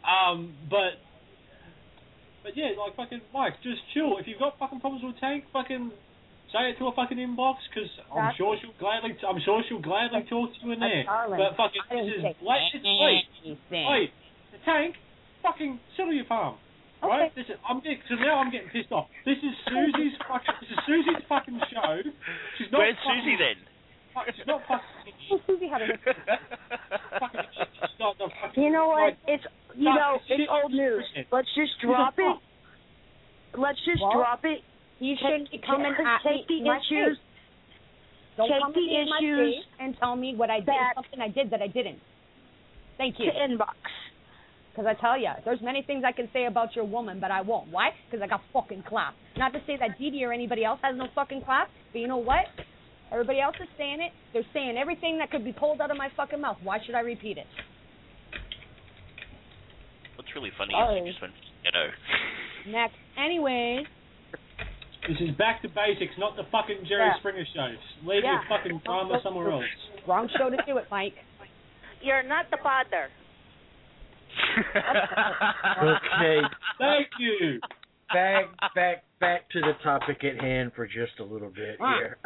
But yeah, like, fucking, Mike, just chill. If you've got fucking problems with Tank, fucking say it to a fucking inbox, because I'm sure she'll gladly talk to you in there. But fucking, this is wait, the Tank, fucking settle your palm, right? Okay. Listen, I'm getting pissed off. This is Susie's fucking show. She's not. Where's Susie then? She's not fucking. Susie had a You know what? It's it's old news. Let's just drop it. Let's just drop it. You shouldn't come and take the issues. Don't take the issues and tell me what I did. Something I did that I didn't. Thank you. To inbox. Because I tell you, there's many things I can say about your woman, but I won't. Why? Because I got fucking class. Not to say that Dee or anybody else has no fucking class, but you know what? Everybody else is saying it. They're saying everything that could be pulled out of my fucking mouth. Why should I repeat it? really funny is you just went ghetto. Next. Anyways. This is back to basics, not the fucking Jerry Springer show. Leave your fucking drama somewhere else. Wrong show to do it, Mike. You're not the father. Okay. Thank you. Back to the topic at hand for just a little bit here.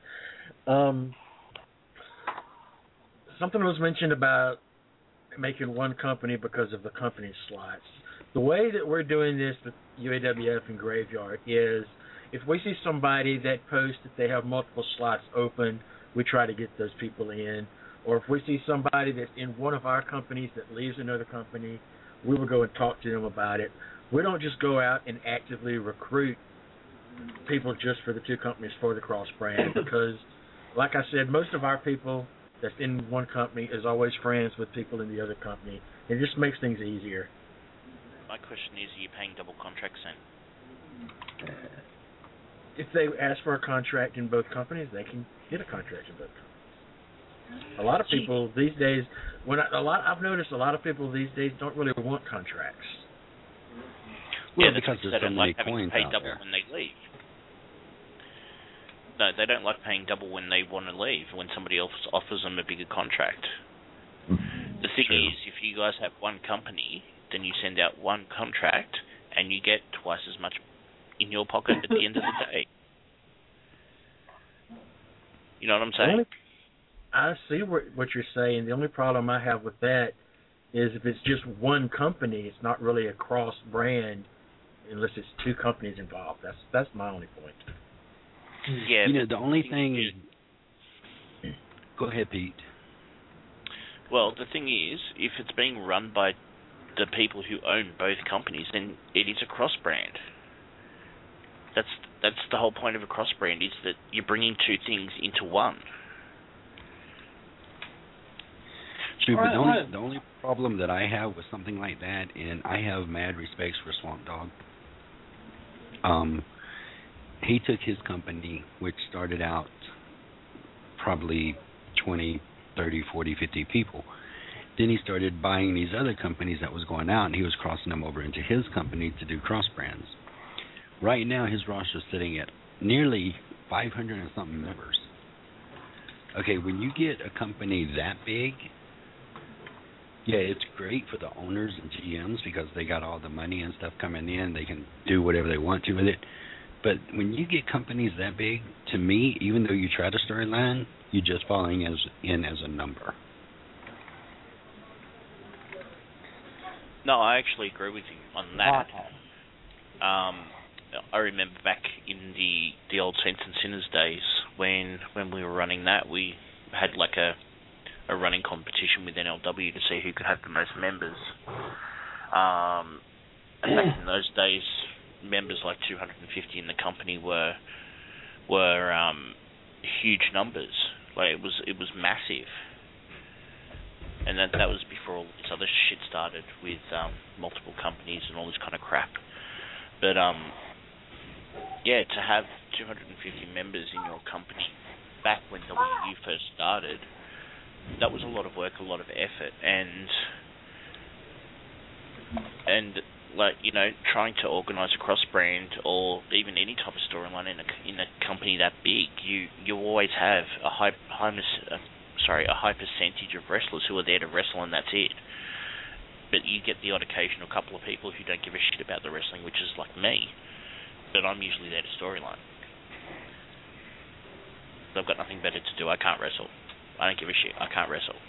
Something was mentioned about making one company because of the company slots. The way that we're doing this with UAWF and Graveyard is if we see somebody that posts that they have multiple slots open, we try to get those people in. Or if we see somebody that's in one of our companies that leaves another company, we will go and talk to them about it. We don't just go out and actively recruit people just for the two companies for the cross brand because, like I said, most of our people that's in one company is always friends with people in the other company. It just makes things easier. My question is, are you paying double contracts then? If they ask for a contract in both companies, they can get a contract in both companies. A lot of people these days, I've noticed a lot of people these days don't really want contracts. Well, because there's so many coins pay out double there. when they leave. No, they don't like paying double when they want to leave, when somebody else offers them a bigger contract. The thing is, if you guys have one company, then you send out one contract, and you get twice as much in your pocket at the end of the day. You know what I'm saying? I see what you're saying. The only problem I have with that is if it's just one company, it's not really a cross-brand unless it's two companies involved. That's my only point. Yeah. You know, the only thing... Go ahead, Pete. Well, the thing is, if it's being run by the people who own both companies, then it is a cross-brand. That's the whole point of a cross-brand, is that you're bringing two things into one. True, but the only problem that I have with something like that, and I have mad respects for Swamp Dog. He took his company, which started out probably 20, 30, 40, 50 people. Then he started buying these other companies that was going out, and he was crossing them over into his company to do cross brands. Right now, his roster is sitting at nearly 500 and something members. Okay, when you get a company that big, yeah, it's great for the owners and GMs because they got all the money and stuff coming in. They can do whatever they want to with it. But when you get companies that big, to me, even though you try to storyline, you're just falling in as a number. No, I actually agree with you on that. I remember back in the old Saints and Sinners days when we were running that, we had like a running competition with NLW to see who could have the most members. And back in those days, members like 250 in the company were huge numbers. Like it was massive. And that was before all this other shit started with multiple companies and all this kind of crap. But yeah, to have 250 members in your company back when WU first started, that was a lot of work, a lot of effort, and like, you know, trying to organise a cross brand or even any type of storyline in a company that big, you always have a high percentage of wrestlers who are there to wrestle, and that's it. But you get the odd occasional couple of people who don't give a shit about the wrestling, which is like me. But I'm usually there to storyline. So I've got nothing better to do. I can't wrestle. I don't give a shit. I can't wrestle.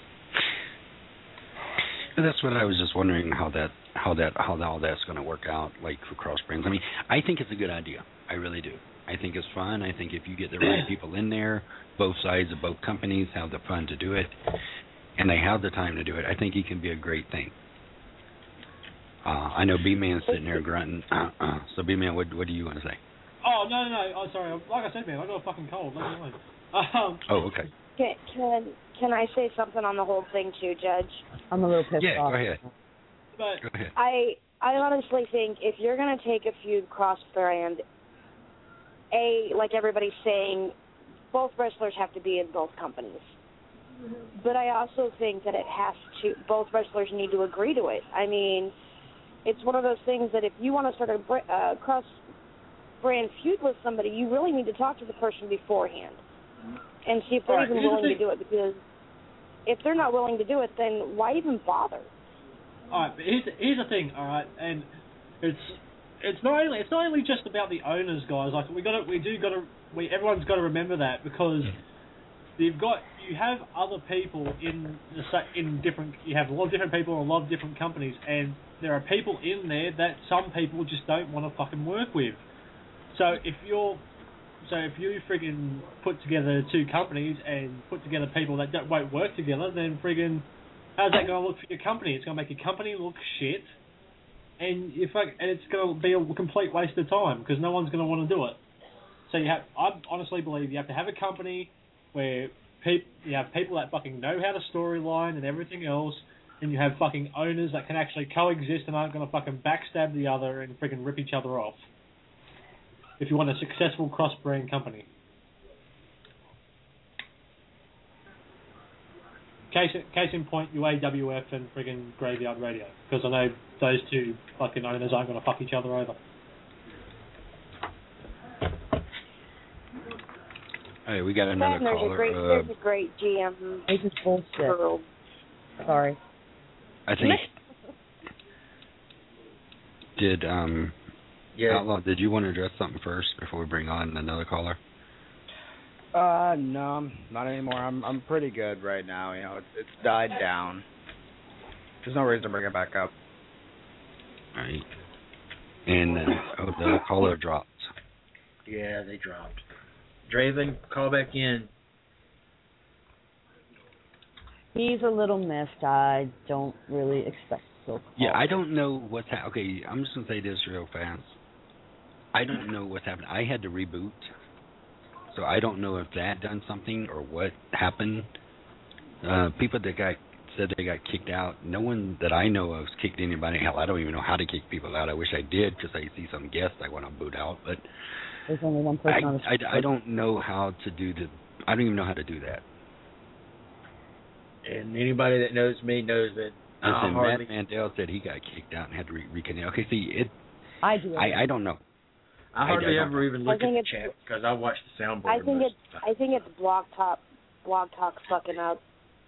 That's what I was just wondering how all that's going to work out, like for cross brands. I mean, I think it's a good idea. I really do. I think it's fun. I think if you get the right people in there, both sides of both companies have the fun to do it, and they have the time to do it, I think it can be a great thing. I know B-Man's sitting there grunting. So B-Man, what do you want to say? Oh, no. Oh, sorry. Like I said, man, I got a fucking cold. Let me alone. Oh, okay. Can I say something on the whole thing too, Judge? I'm a little pissed off. Go ahead. But go ahead. I honestly think if you're going to take a feud cross-brand, like everybody's saying, both wrestlers have to be in both companies. But I also think that both wrestlers need to agree to it. I mean, it's one of those things that if you want to start a cross-brand feud with somebody, you really need to talk to the person beforehand and see if they're even willing to do it. Because if they're not willing to do it, then why even bother? All right, but here's the thing. All right, and it's not only just about the owners, guys. Like everyone's got to remember that, because you have other people in different. You have a lot of different people in a lot of different companies, and there are people in there that some people just don't want to fucking work with. So if you friggin' put together two companies and put together people that won't work together, then friggin' how's that going to look for your company? It's going to make your company look shit, and it's going to be a complete waste of time because no one's going to want to do it. So I honestly believe you have to have a company where you have people that fucking know how to storyline and everything else, and you have fucking owners that can actually coexist and aren't going to fucking backstab the other and friggin' rip each other off. If you want a successful cross-brand company. Case in point, UAWF and friggin' Graveyard Radio, because I know those two fucking owners aren't going to fuck each other over. Hey, we got another caller. There's a great GM. This is bullshit. Sorry. I think. Outlaw, did you want to address something first before we bring on another caller? No, not anymore. I'm pretty good right now. You know, it's died down. There's no reason to bring it back up. All right. And the caller dropped. Yeah, they dropped. Draven, call back in. He's a little missed. I don't really expect so. Yeah, I don't know what's happening. Okay, I'm just going to say this real fast. I don't know what's happened. I had to reboot. So I don't know if that done something or what happened. People that said they got kicked out, no one that I know of has kicked anybody. Hell, I don't even know how to kick people out. I wish I did, because I see some guests I want to boot out. But there's only one person on the I don't know how to do I don't even know how to do that. And anybody that knows me knows that. Listen, Matt Mandel said he got kicked out and had to reconnect. Okay, see, I do. I don't know. I hardly ever even look at the chat because I watch the soundboard. I think it's Blog Talk fucking up.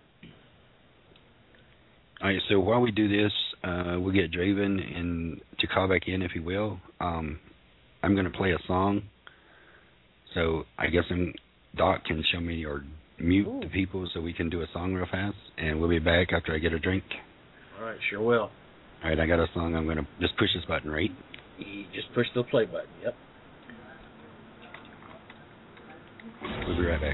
All right, so while we do this, we'll get Draven to call back in, if he will. I'm going to play a song. So I guess Doc can show me or mute the people so we can do a song real fast, and we'll be back after I get a drink. All right, sure will. All right, I got a song. I'm going to just push this button, right? You just push the play button, yep. We'll be right back.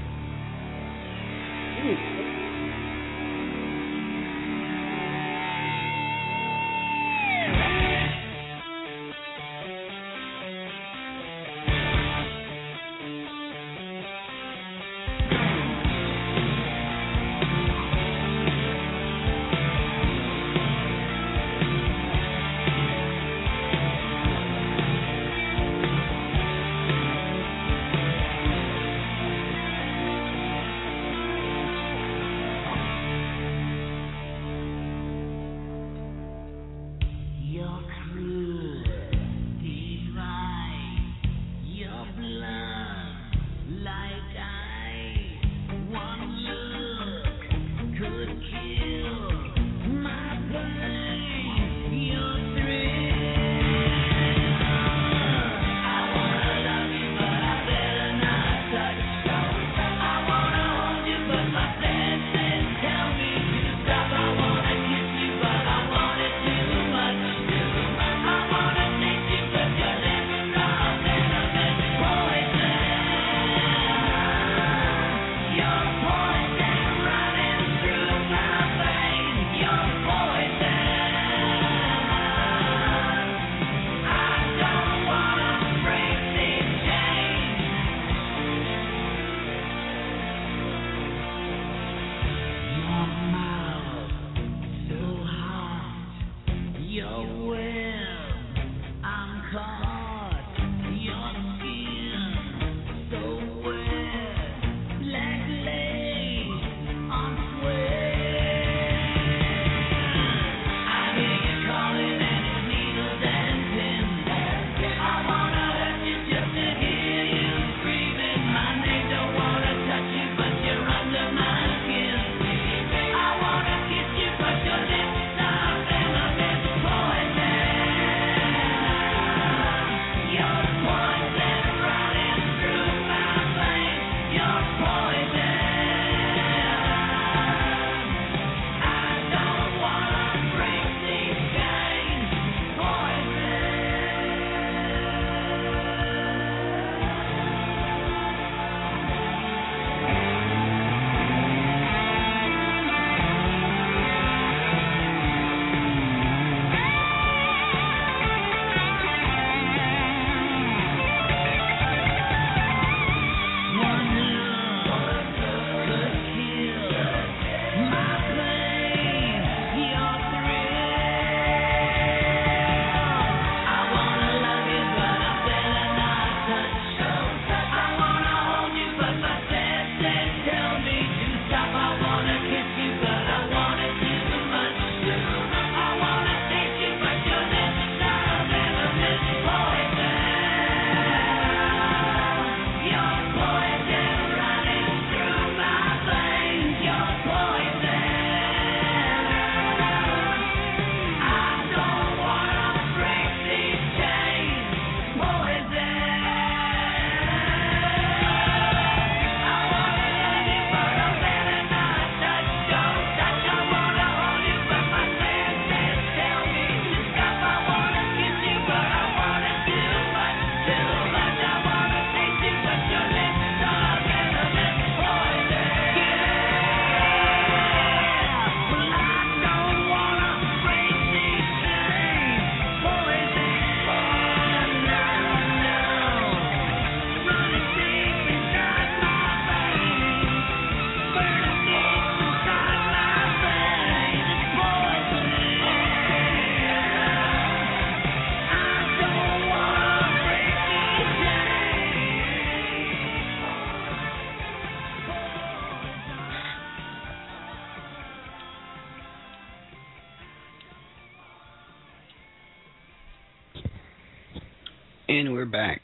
And we're back.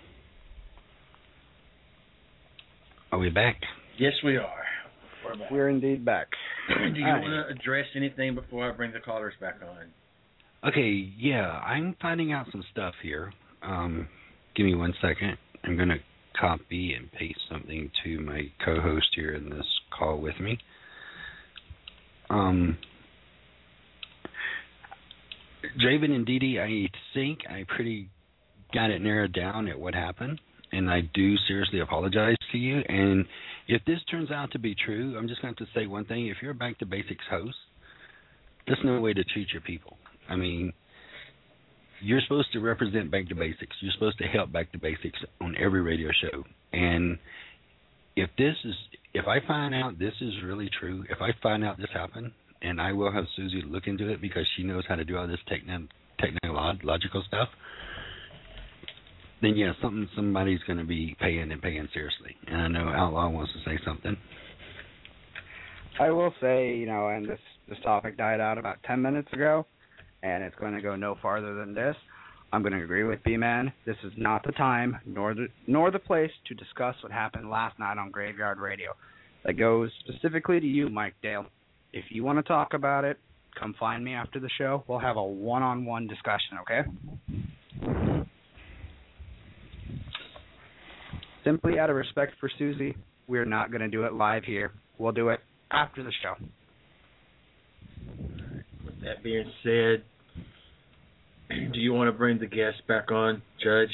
Are we back? Yes, we are. We're back. We're indeed back. Do you want to address anything before I bring the callers back on? Okay, yeah, I'm finding out some stuff here. Give me 1 second. I'm going to copy and paste something to my co-host here in this call with me. Draven and Dee Dee, I think I pretty got it narrowed down at what happened, and I do seriously apologize to you. And if this turns out to be true, I'm just going to have to say one thing. If you're a Back to Basics host, there's no way to treat your people. I mean, you're supposed to represent Back to Basics. You're supposed to help Back to Basics on every radio show. And if I find out this is really true, if I find out this happened, and I will have Susie look into it because she knows how to do all this technological stuff, then yeah, somebody's going to be paying seriously. And I know Outlaw wants to say something. I will say, and this topic died out about 10 minutes ago, and it's going to go no farther than this. I'm going to agree with B-Man. This is not the time nor the place to discuss what happened last night on Graveyard Radio. That goes specifically to you, Mike Dale. If you want to talk about it, come find me after the show. We'll have a one-on-one discussion, okay? Simply out of respect for Susie, we're not going to do it live here. We'll do it after the show. With that being said, do you want to bring the guest back on, Judge?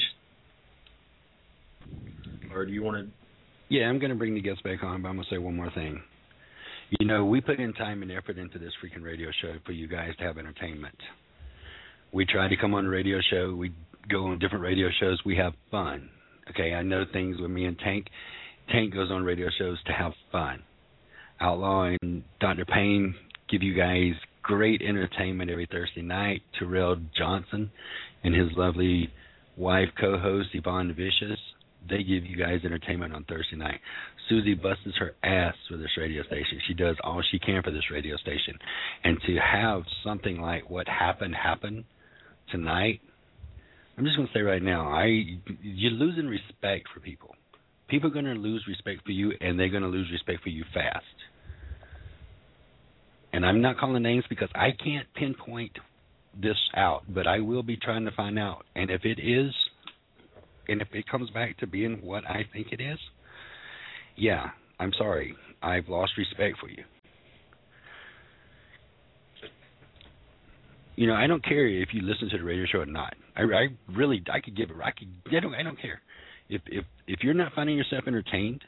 Or do you want to... Yeah, I'm going to bring the guest back on, but I'm going to say one more thing. We put in time and effort into this freaking radio show for you guys to have entertainment. We try to come on a radio show. We go on different radio shows. We have fun. Okay, I know things with me and Tank. Tank goes on radio shows to have fun. Outlaw and Dr. Payne give you guys great entertainment every Thursday night. Terrell Johnson and his lovely wife, co-host, Yvonne Vicious, they give you guys entertainment on Thursday night. Susie busts her ass for this radio station. She does all she can for this radio station. And to have something like what happened tonight, I'm just going to say right now, you're losing respect for people. People are going to lose respect for you, and they're going to lose respect for you fast. And I'm not calling names because I can't pinpoint this out, but I will be trying to find out. And if it is, and if it comes back to being what I think it is, yeah, I'm sorry. I've lost respect for you. I don't care if you listen to the radio show or not. I could give it. I don't care. If you're not finding yourself entertained,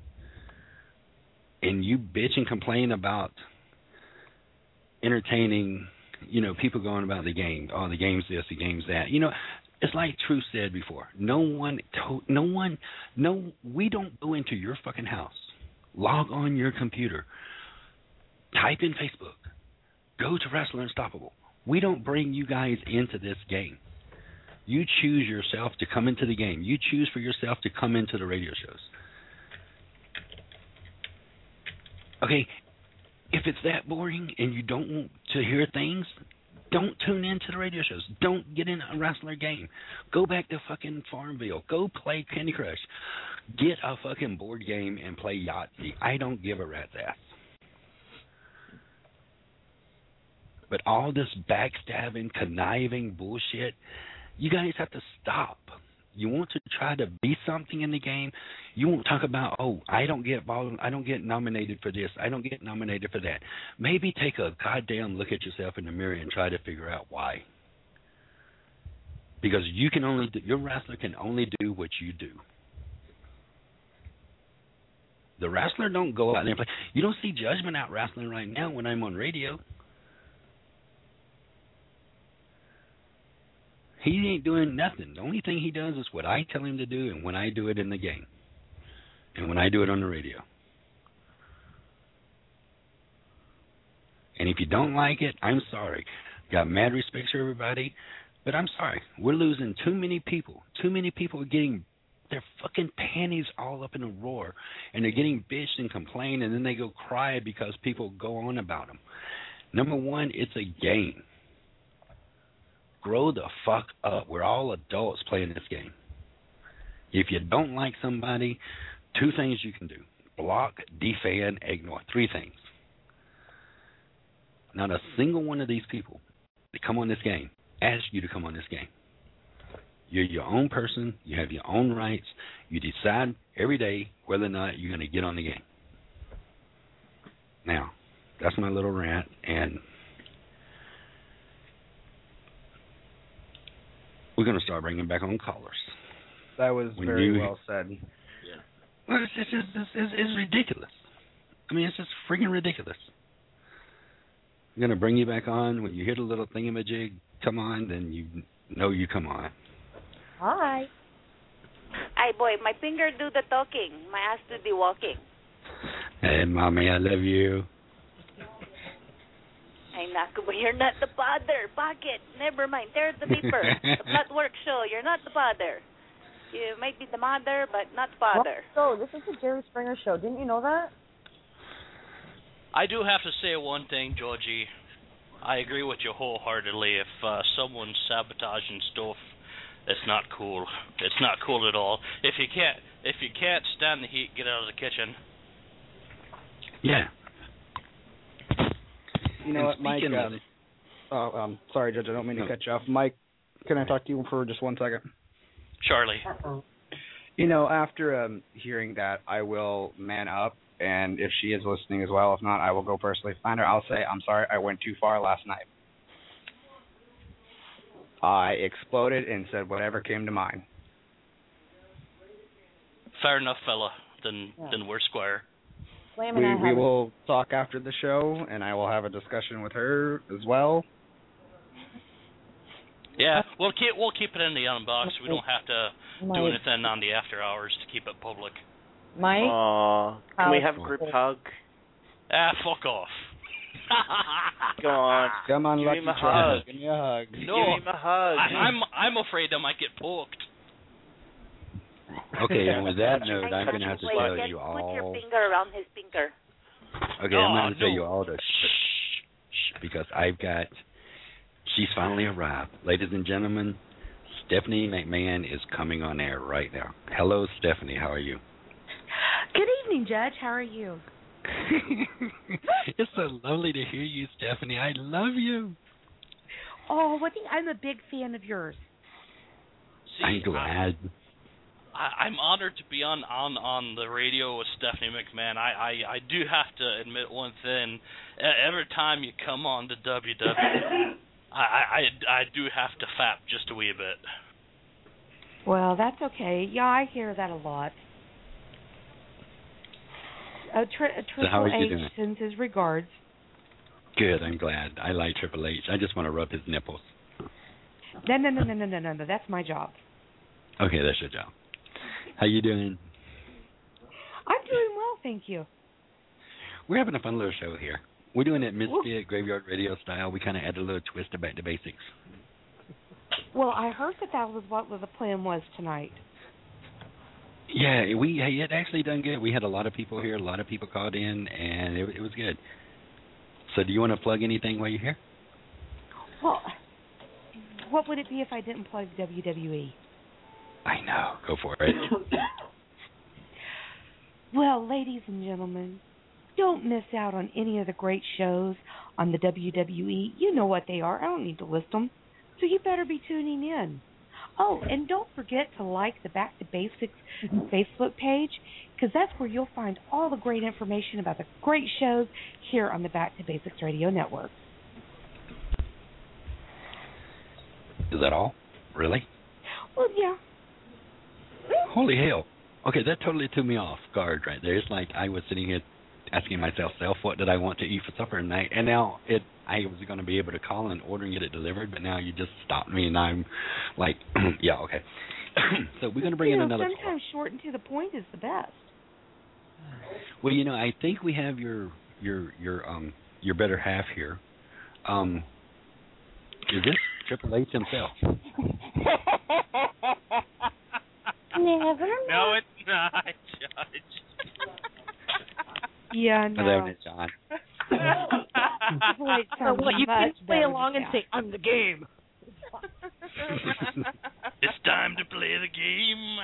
and you bitch and complain about entertaining, people going about the game. Oh, the game's this, the game's that. It's like Truth said before. We don't go into your fucking house, log on your computer, type in Facebook, go to Wrestler Unstoppable. We don't bring you guys into this game. You choose yourself to come into the game. You choose for yourself to come into the radio shows. Okay, if it's that boring and you don't want to hear things, don't tune into the radio shows. Don't get in a wrestler game. Go back to fucking Farmville. Go play Candy Crush. Get a fucking board game and play Yahtzee. I don't give a rat's ass. But all this backstabbing, conniving bullshit, you guys have to stop. You want to try to be something in the game, you won't talk about, I don't get nominated for this, I don't get nominated for that. Maybe take a goddamn look at yourself in the mirror and try to figure out why. Because your wrestler can only do what you do. The wrestler don't go out there and play. You don't see Judgment out wrestling right now when I'm on radio. He ain't doing nothing. The only thing he does is what I tell him to do and when I do it in the game. And when I do it on the radio. And if you don't like it, I'm sorry. Got mad respect for everybody, but I'm sorry. We're losing too many people. Too many people are getting their fucking panties all up in a roar, and they're getting bitched and complained, and then they go cry because people go on about them. Number one, it's a game. grow the fuck up. We're all adults playing this game. If you don't like somebody, 2 things you can do. Block, defan, ignore. 3 things. Not a single one of these people that come on this game ask you to come on this game. You're your own person. You have your own rights. You decide every day whether or not you're going to get on the game. Now, that's my little rant, and we're going to start bringing back on callers. That was very well said. Yeah. Well, it's ridiculous. I mean, it's just freaking ridiculous. I'm going to bring you back on. When you hear the little thingamajig come on, then you know you come on. Hi. Ay, boy, my finger do the talking. My ass do the walking. Hey, Mommy, I love you. Ay, naku, but you're not the father. Pocket. Never mind. There's the beeper. The Blood Work Show. You're not the father. You might be the mother, but not father. So, this is the Jerry Springer Show. Didn't you know that? I do have to say one thing, Georgie. I agree with you wholeheartedly. If someone's sabotaging stuff, it's not cool. It's not cool at all. If you can't stand the heat, get out of the kitchen. Yeah. You know what, Mike? Sorry, Judge. I don't mean to cut you off. Mike, can I talk to you for just 1 second? Charlie. You know, after hearing that, I will man up, and if she is listening as well, if not, I will go personally find her. I'll say, I'm sorry, I went too far last night. I exploded and said whatever came to mind. Fair enough, fella. Then we're square. We will talk after the show, and I will have a discussion with her as well. Yeah, we'll keep it in the unbox. We don't have to do anything on the after hours to keep it public. Mike? Can we have a group hug? Fuck off. Go on. Come on, give Lucky me a hug. Give me a hug. No, give me a hug. I'm afraid I might get poked. Okay, and with that note, I'm going to have to tell you all. Put your finger around his finger. Okay, I'm going to tell you all to shh, because she's finally arrived. Ladies and gentlemen, Stephanie McMahon is coming on air right now. Hello, Stephanie. How are you? Good evening, Judge. How are you? It's so lovely to hear you, Stephanie. I love you. Oh, I'm a big fan of yours. See, I'm glad. I'm honored to be on the radio with Stephanie McMahon. I do have to admit one thing. Every time you come on to WW, I do have to fap just a wee bit. Well, that's okay. Yeah, I hear that a lot. Triple H sends his regards. Good, I'm glad. I like Triple H. I just want to rub his nipples. No. That's my job. Okay, that's your job. How you doing? I'm doing well, thank you. We're having a fun little show here. We're doing it Misfit Graveyard Radio style. We kind of add a little twist to Back to Basics. Well, I heard that was what the plan was tonight. Yeah, it actually done good. We had a lot of people here. A lot of people called in, and it was good. So do you want to plug anything while you're here? Well, what would it be if I didn't plug WWE? I know. Go for it. Well, ladies and gentlemen, don't miss out on any of the great shows on the WWE. You know what they are. I don't need to list them. So you better be tuning in. Oh, and don't forget to like the Back to Basics Facebook page, because that's where you'll find all the great information about the great shows here on the Back to Basics Radio Network. Is that all? Really? Well, yeah. Holy hell. Okay, that totally threw me off guard right there. It's like I was sitting here asking myself, what did I want to eat for supper tonight? And now I was going to be able to call and order and get it delivered, but now you just stopped me, and I'm like, yeah, okay. So we're going to bring in another sometimes caller. Short and to the point is the best. Well, I think we have your better half here. Is this Triple H himself? Never. No, it's not, Judge. Yeah, no. Hello, John. You can play along and say, I'm the game. It's time to play the game.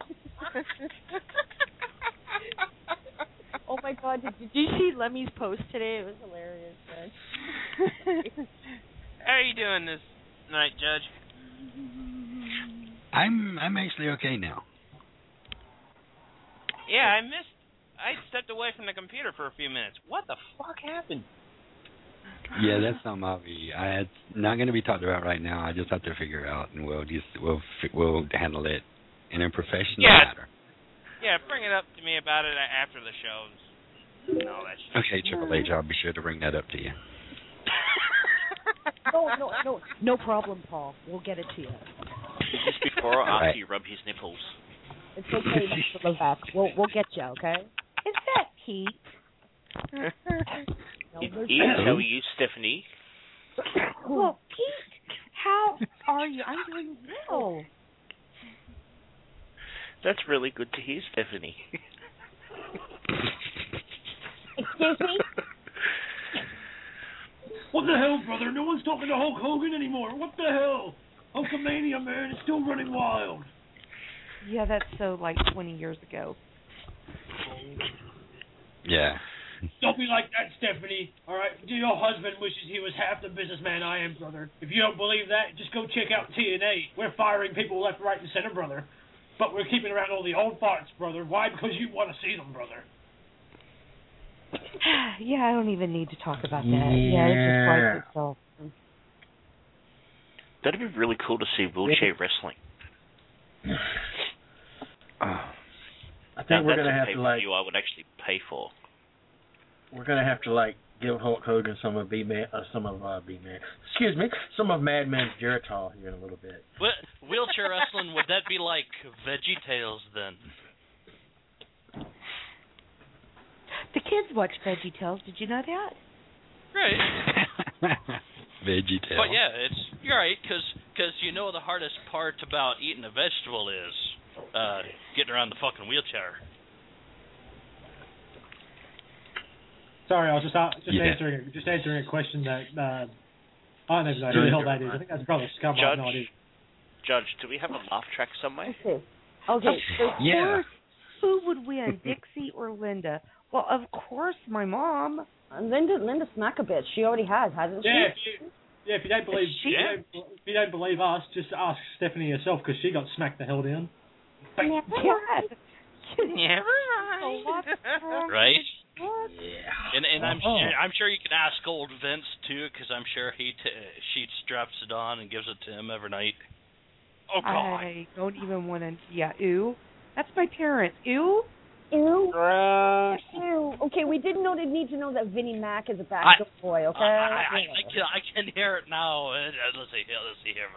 Oh my God! Did you see Lemmy's post today? It was hilarious, man. How are you doing this night, Judge? I'm actually okay now. Yeah, I stepped away from the computer for a few minutes. What the fuck happened? Yeah, that's something it's not going to be talked about right now. I just have to figure it out, and we'll handle it in a professional manner. Yeah, bring it up to me about it after the shows and all that shit. Okay, Triple H, I'll be sure to bring that up to you. No problem, Paul. We'll get it to you. Just before or after you rub his nipples? It's okay, Mr. Levac. We'll get you, okay? Is that Pete? How are you, Stephanie? Well, Pete, how are you? I'm doing well. That's really good to hear, Stephanie. Excuse me? What the hell, brother? No one's talking to Hulk Hogan anymore. What the hell? Hulkamania, man, is still running wild. Yeah, that's so like 20 years ago. Yeah. Don't be like that, Stephanie. All right? Your husband wishes he was half the businessman I am, brother. If you don't believe that, just go check out TNA. We're firing people left, right, and center, brother. But we're keeping around all the old farts, brother. Why? Because you want to see them, brother. Yeah, I don't even need to talk about that. Yeah, it just writes itself. That'd be really cool to see wheelchair wrestling. I think we're gonna have to I would actually pay for. We're gonna have to give Hulk Hogan some of Mad Men's Geritol here in a little bit. What, wheelchair wrestling, would that be like VeggieTales then? The kids watch VeggieTales. Did you know that? Right. VeggieTales. But yeah, you're right, because you know the hardest part about eating a vegetable is getting around the fucking wheelchair. Sorry, I was just answering a question that I don't know who the hell that is. I think that's probably Scum. Judge, do we have a laugh track somewhere? Okay. So who would win, Dixie or Linda? Well, of course, my mom. Linda smack a bitch. She already has, hasn't she? If you don't believe, if you don't believe us, just ask Stephanie herself because she got smacked the hell down. Never mind. Right? Yeah. And I'm sure you can ask old Vince too, because I'm sure she straps it on and gives it to him every night. Oh God! I don't even want to. Yeah, ew. That's my parents. Ew. Ew. Gross. Ew. Okay, we didn't need to know that Vinnie Mac is a backup boy. Okay. I can hear it now. Let's see here.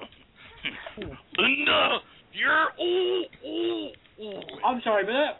Linda, you're I'm sorry, but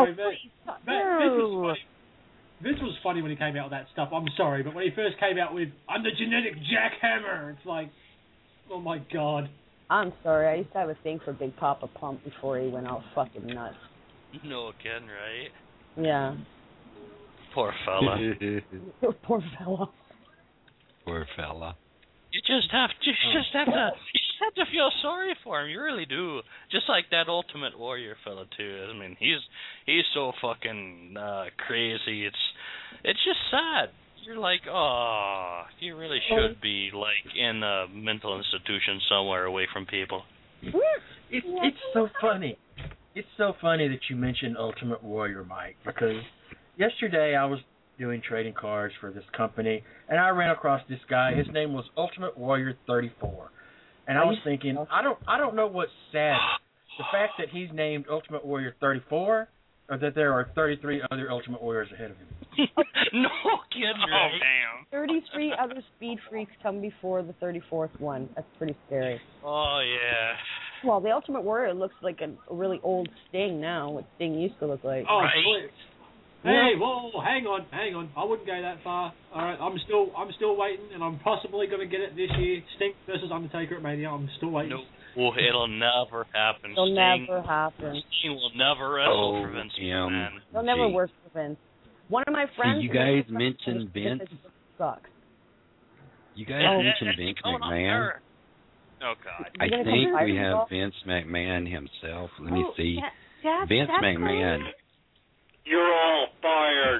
Vince was funny when he came out with that stuff. I'm sorry, but when he first came out with "I'm the genetic jackhammer," it's like, oh my God. I'm sorry. I used to have a thing for Big Papa Pump before he went all fucking nuts. No kidding, right? Yeah. Poor fella. Poor fella. Poor fella. You just have to feel sorry for him. You really do. Just like that Ultimate Warrior fella too. I mean, he's so fucking crazy. It's just sad. You're like, oh, you really should be like in a mental institution somewhere away from people. It's so funny. It's so funny that you mentioned Ultimate Warrior, Mike, because yesterday I was doing trading cards for this company, and I ran across this guy. His name was Ultimate Warrior 34, and I was thinking, I don't know what's sad, the fact that he's named Ultimate Warrior 34, or that there are 33 other Ultimate Warriors ahead of him. No kidding, right? Oh, damn. 33 other speed freaks come before the 34th one. That's pretty scary. Oh, yeah. Well, the Ultimate Warrior looks like a really old Sting now, what Sting used to look like. Oh, right. Hey, whoa, hang on. I wouldn't go that far. All right, I'm still waiting, and I'm possibly going to get it this year. Sting versus Undertaker at Mania. I'm still waiting. No, it'll never happen. It'll never happen. Sting will never wrestle for Vince McMahon. He'll never work for Vince. One of my friends. You guys mentioned Vince. Sucks. You guys mentioned Vince McMahon. Oh, God. I think we have Vince McMahon himself. Let me see. Vince McMahon. Cool. You're all fired.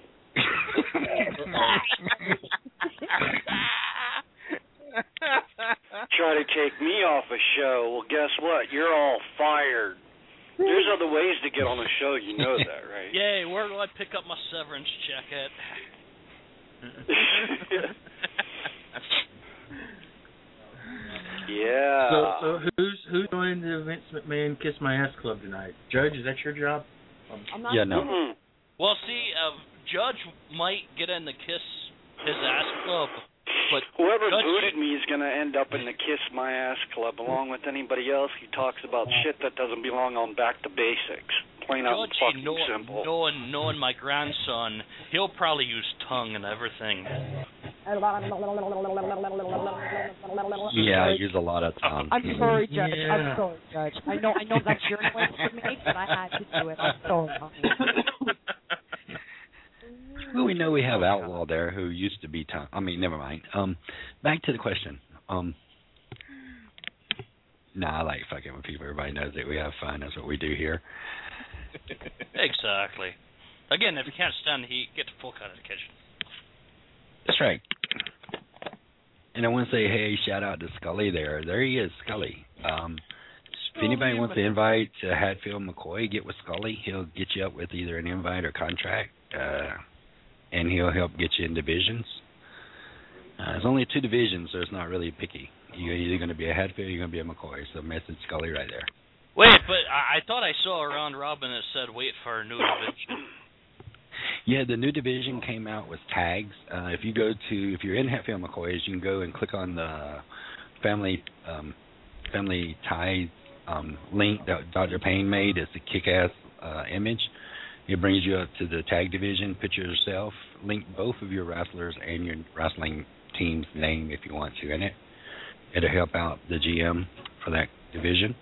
Try to take me off a show. Well, guess what? You're all fired. There's other ways to get on a show. You know that, right? Yay, where do I pick up my severance check at? Yeah. So who's doing the Vince McMahon Kiss My Ass Club tonight? Judge, is that your job? I'm not no. Mm-hmm. Well, see, Judge might get in the Kiss His Ass Club, but whoever Judge... booted me is going to end up in the Kiss My Ass Club, along with anybody else who talks about shit that doesn't belong on Back to Basics. Plain out and fucking simple. Knowing my grandson, he'll probably use tongue and everything. Yeah, I use a lot of tongue. I'm sorry, Judge. Yeah. I'm sorry, Judge. I know that's your choice to make, but I had to do it. I'm sorry. Well, we know we have Outlaw there who used to be tongue. I mean, never mind. Back to the question. I like fucking with people. Everybody knows that we have fun. That's what we do here. Exactly. Again, if you can't stand the heat, get the fuck out of the kitchen. That's right. And I want to say, hey, shout out to Scully there. There he is, Scully. If anybody wants to invite Hatfield McCoy, get with Scully. He'll get you up with either an invite or contract, and he'll help get you in divisions. There's only 2 divisions, so it's not really picky. You're either going to be a Hatfield or you're going to be a McCoy, so message Scully right there. Wait, but I thought I saw a round robin that said wait for a new division. Yeah, the new division came out with tags. If you're in Hatfield McCoy's, you can go and click on the family tie link that Dr. Payne made. It's a kick-ass image. It brings you up to the tag division. Picture yourself. Link both of your wrestlers and your wrestling team's name if you want to in it. It'll help out the GM for that division.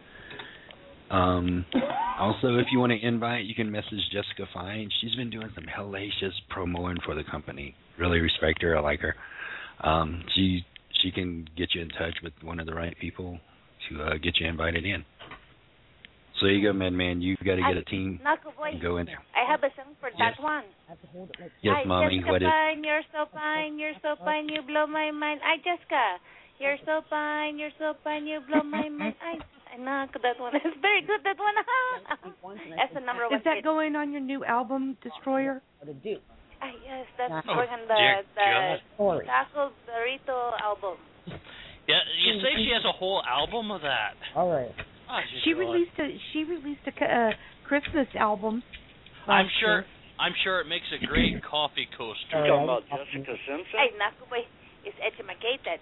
Also, if you want to invite, you can message Jessica Fine. She's been doing some hellacious promoing for the company. Really respect her. I like her. She can get you in touch with one of the right people to get you invited in. So there you go, Man. You've got to get a team and go in there. I have a song for that one. Yes, Mommy. Jessica What is? Fine, you're so fine, you're so fine, you blow my mind. Jessica, you're so fine, you're so fine, you blow my mind. I know that one. It's very good, that one. That's the number 1 Is that going on your new album, Destroyer? Yes, that's going on dear the Taco Burrito album. Yeah, you say she has a whole album of that. All right. Oh, She released a Christmas album. I'm sure it makes a great coffee coaster. You're talking about Jessica Simpson? Hey, Nakuboy, it's educated.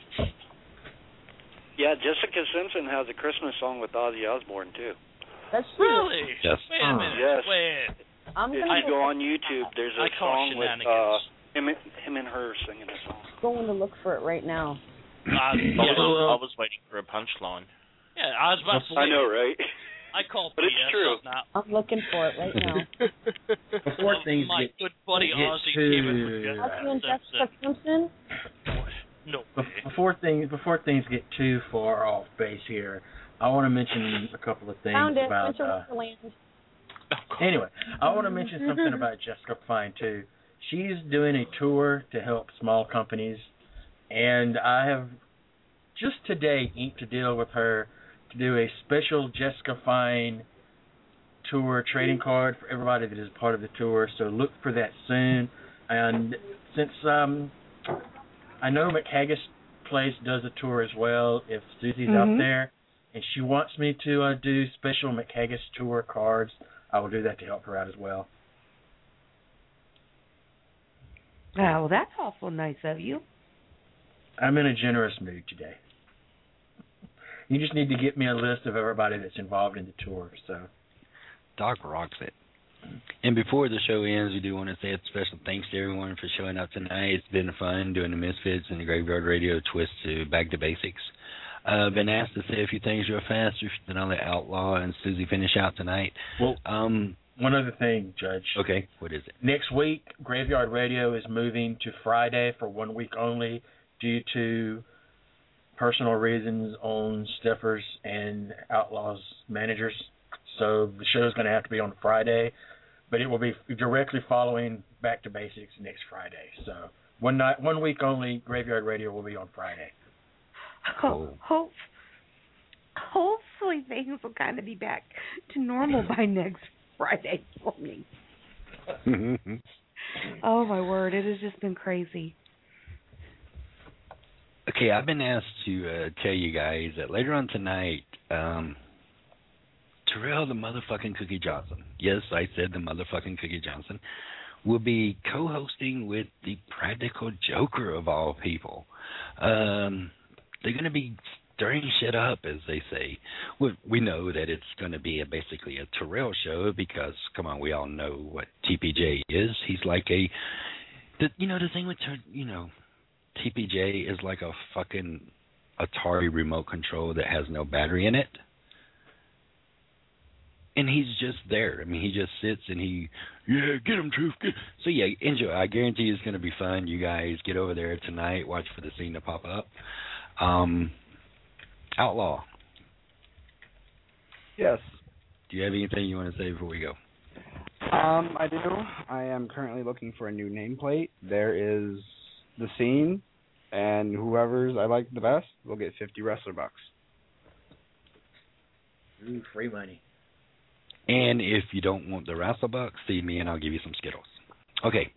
Yeah, Jessica Simpson has a Christmas song with Ozzy Osbourne, too. That's true. Really? Yes. Wait a minute. Yes. Wait. If you go on YouTube, there's a song with him and her singing a song. Going to look for it right now. I was waiting for a punchline. Yeah, I was about to say. I know, right? I call but it's true. I'm looking for it right now. Before things my get, good buddy get Ozzy too... came in for Ozzy and Jessica Simpson? No. Before things get too far off base here, I want to mention a couple of things Found it. about. Winter Wonderland. Anyway, I want to mention something about Jessica Fine too. She's doing a tour to help small companies, and I have just today inked a deal with her to do a special Jessica Fine tour trading card for everybody that is part of the tour. So look for that soon. And since I know McHaggis Place does a tour as well, if Susie's out there and she wants me to do special McHaggis tour cards, I will do that to help her out as well. Well, that's awful nice of you. I'm in a generous mood today. You just need to get me a list of everybody that's involved in the tour. So, Doc rocks it. And before the show ends, we do want to say a special thanks to everyone for showing up tonight. It's been fun doing the Misfits and the Graveyard Radio twist to Back to Basics. I've been asked to say a few things real fast, then I'll let Outlaw and Susie finish out tonight. Well, one other thing, Judge. Okay, what is it? Next week, Graveyard Radio is moving to Friday for 1 week only due to personal reasons on Steffers and Outlaws managers. So the show's going to have to be on Friday, but it will be directly following Back to Basics next Friday. So 1 week only, Graveyard Radio will be on Friday. Hopefully things will kind of be back to normal by next Friday for me. Oh, my word. It has just been crazy. Okay, I've been asked to tell you guys that later on tonight, Terrell the motherfucking Cookie Johnson, yes, I said the motherfucking Cookie Johnson, will be co-hosting with the Practical Joker of all people. They're going to be stirring shit up, as they say. We know that it's going to be basically a Terrell show because, come on, we all know what TPJ is. He's like the thing with, TPJ is like a fucking Atari remote control that has no battery in it. And he's just there. I mean, he just sits and get him, Truth. So, yeah, enjoy. I guarantee it's going to be fun. You guys get over there tonight. Watch for the scene to pop up. Outlaw. Yes. Do you have anything you want to say before we go? I do. I am currently looking for a new nameplate. There is the scene, and whoever's I like the best will get 50 wrestler bucks. Ooh, free money. And if you don't want the wrestle bucks, see me and I'll give you some Skittles. Okay.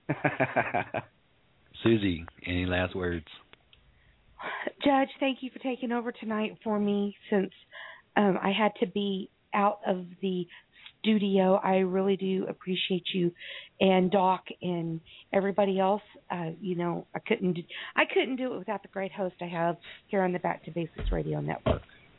Susie, any last words? Judge, thank you for taking over tonight for me since I had to be out of the studio. I really do appreciate you and Doc and everybody else. I couldn't do it without the great host I have here on the Back to Basics Radio Network.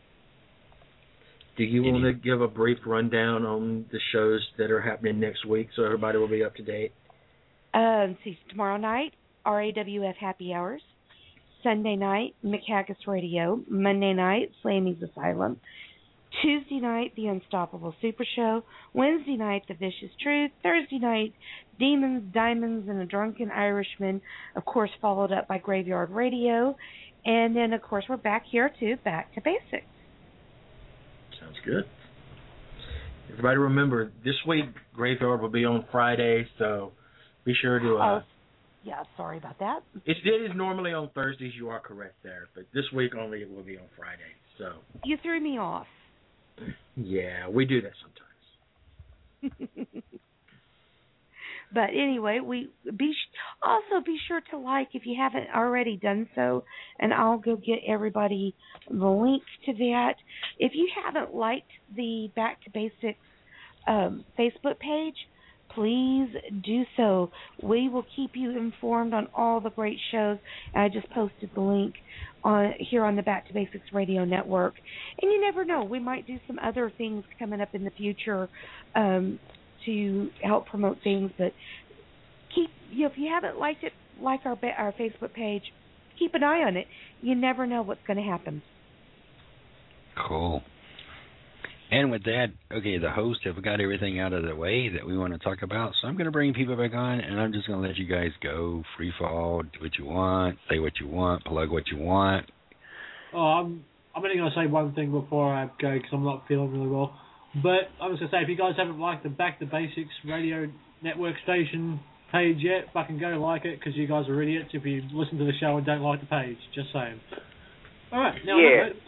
Do you want to give a brief rundown on the shows that are happening next week so everybody will be up to date? Tomorrow night, RAWF Happy Hours. Sunday night, McHaggis Radio. Monday night, Slammies Asylum. Tuesday night, The Unstoppable Super Show. Wednesday night, The Vicious Truth. Thursday night, Demons, Diamonds, and a Drunken Irishman. Of course, followed up by Graveyard Radio. And then, of course, we're back here, too, Back to Basics. Sounds good. Everybody remember, this week, Graveyard will be on Friday, so be sure to... Yeah, sorry about that. It is normally on Thursdays, you are correct there, but this week only it will be on Friday. So you threw me off. Yeah, we do that sometimes. But anyway, also be sure to like if you haven't already done so, and I'll go get everybody the link to that. If you haven't liked the Back to Basics Facebook page, please do so. We will keep you informed on all the great shows. I just posted the link here on the Back to Basics Radio Network. And you never know, we might do some other things coming up in the future to help promote things. But if you haven't liked it, like our Facebook page, keep an eye on it. You never know what's going to happen. Cool. And with that, okay, the host have got everything out of the way that we want to talk about, so I'm going to bring people back on, and I'm just going to let you guys go, free fall, do what you want, say what you want, plug what you want. I'm only going to say one thing before I go because I'm not feeling really well. But I was going to say, if you guys haven't liked the Back to Basics Radio Network station page yet, fucking go like it because you guys are idiots if you listen to the show and don't like the page. Just saying. All right. Now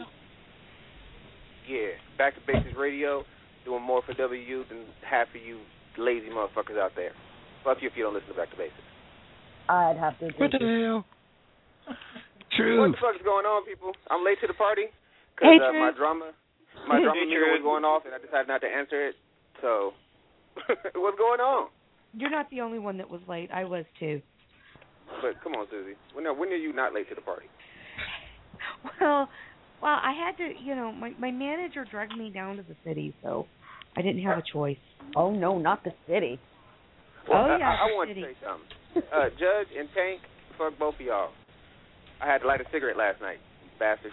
Yeah, Back to Basics Radio, doing more for WU than half of you lazy motherfuckers out there. Fuck you if you don't listen to Back to Basics. I'd have to agree. What the hell? True. What the fuck is going on, people? I'm late to the party because my drama meter was going off and I decided not to answer it. So, what's going on? You're not the only one that was late. I was too. But come on, Susie. When are you not late to the party? Well, I had to, my manager dragged me down to the city, so I didn't have a choice. Oh, no, not the city. Well, I want to say something. Judge and Tank, fuck both of y'all. I had to light a cigarette last night, bastards.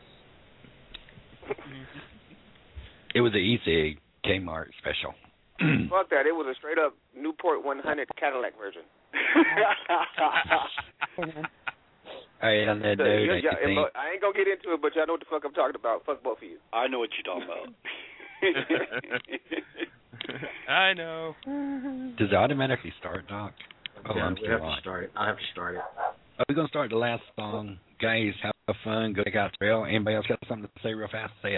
It was an e-cig Kmart special. Fuck that. It was a straight-up Newport 100 Cadillac version. All right, on that note, I ain't gonna get into it, but y'all know what the fuck I'm talking about. Fuck both of you. I know what you're talking about. I know. Does it automatically start, Doc? Oh, yeah, I'm we have to start it. I have to start it. Are we gonna start the last song, guys? Have fun. Go check out the trail. Anybody else got something to say real fast? Say it.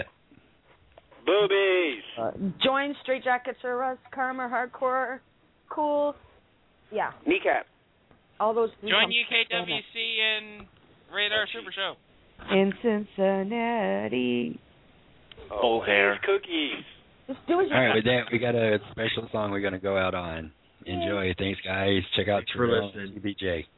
Boobies. Join Straight Jackets or Us, Karma, Hardcore, Cool. Yeah. Kneecap. All those. Join UKWC and Radar Super Show. In Cincinnati. Oh, hair. Cookies. Just do as you All right, with that, we got a special song we're going to go out on. Enjoy. Thanks, guys. Check out Trill CBJ.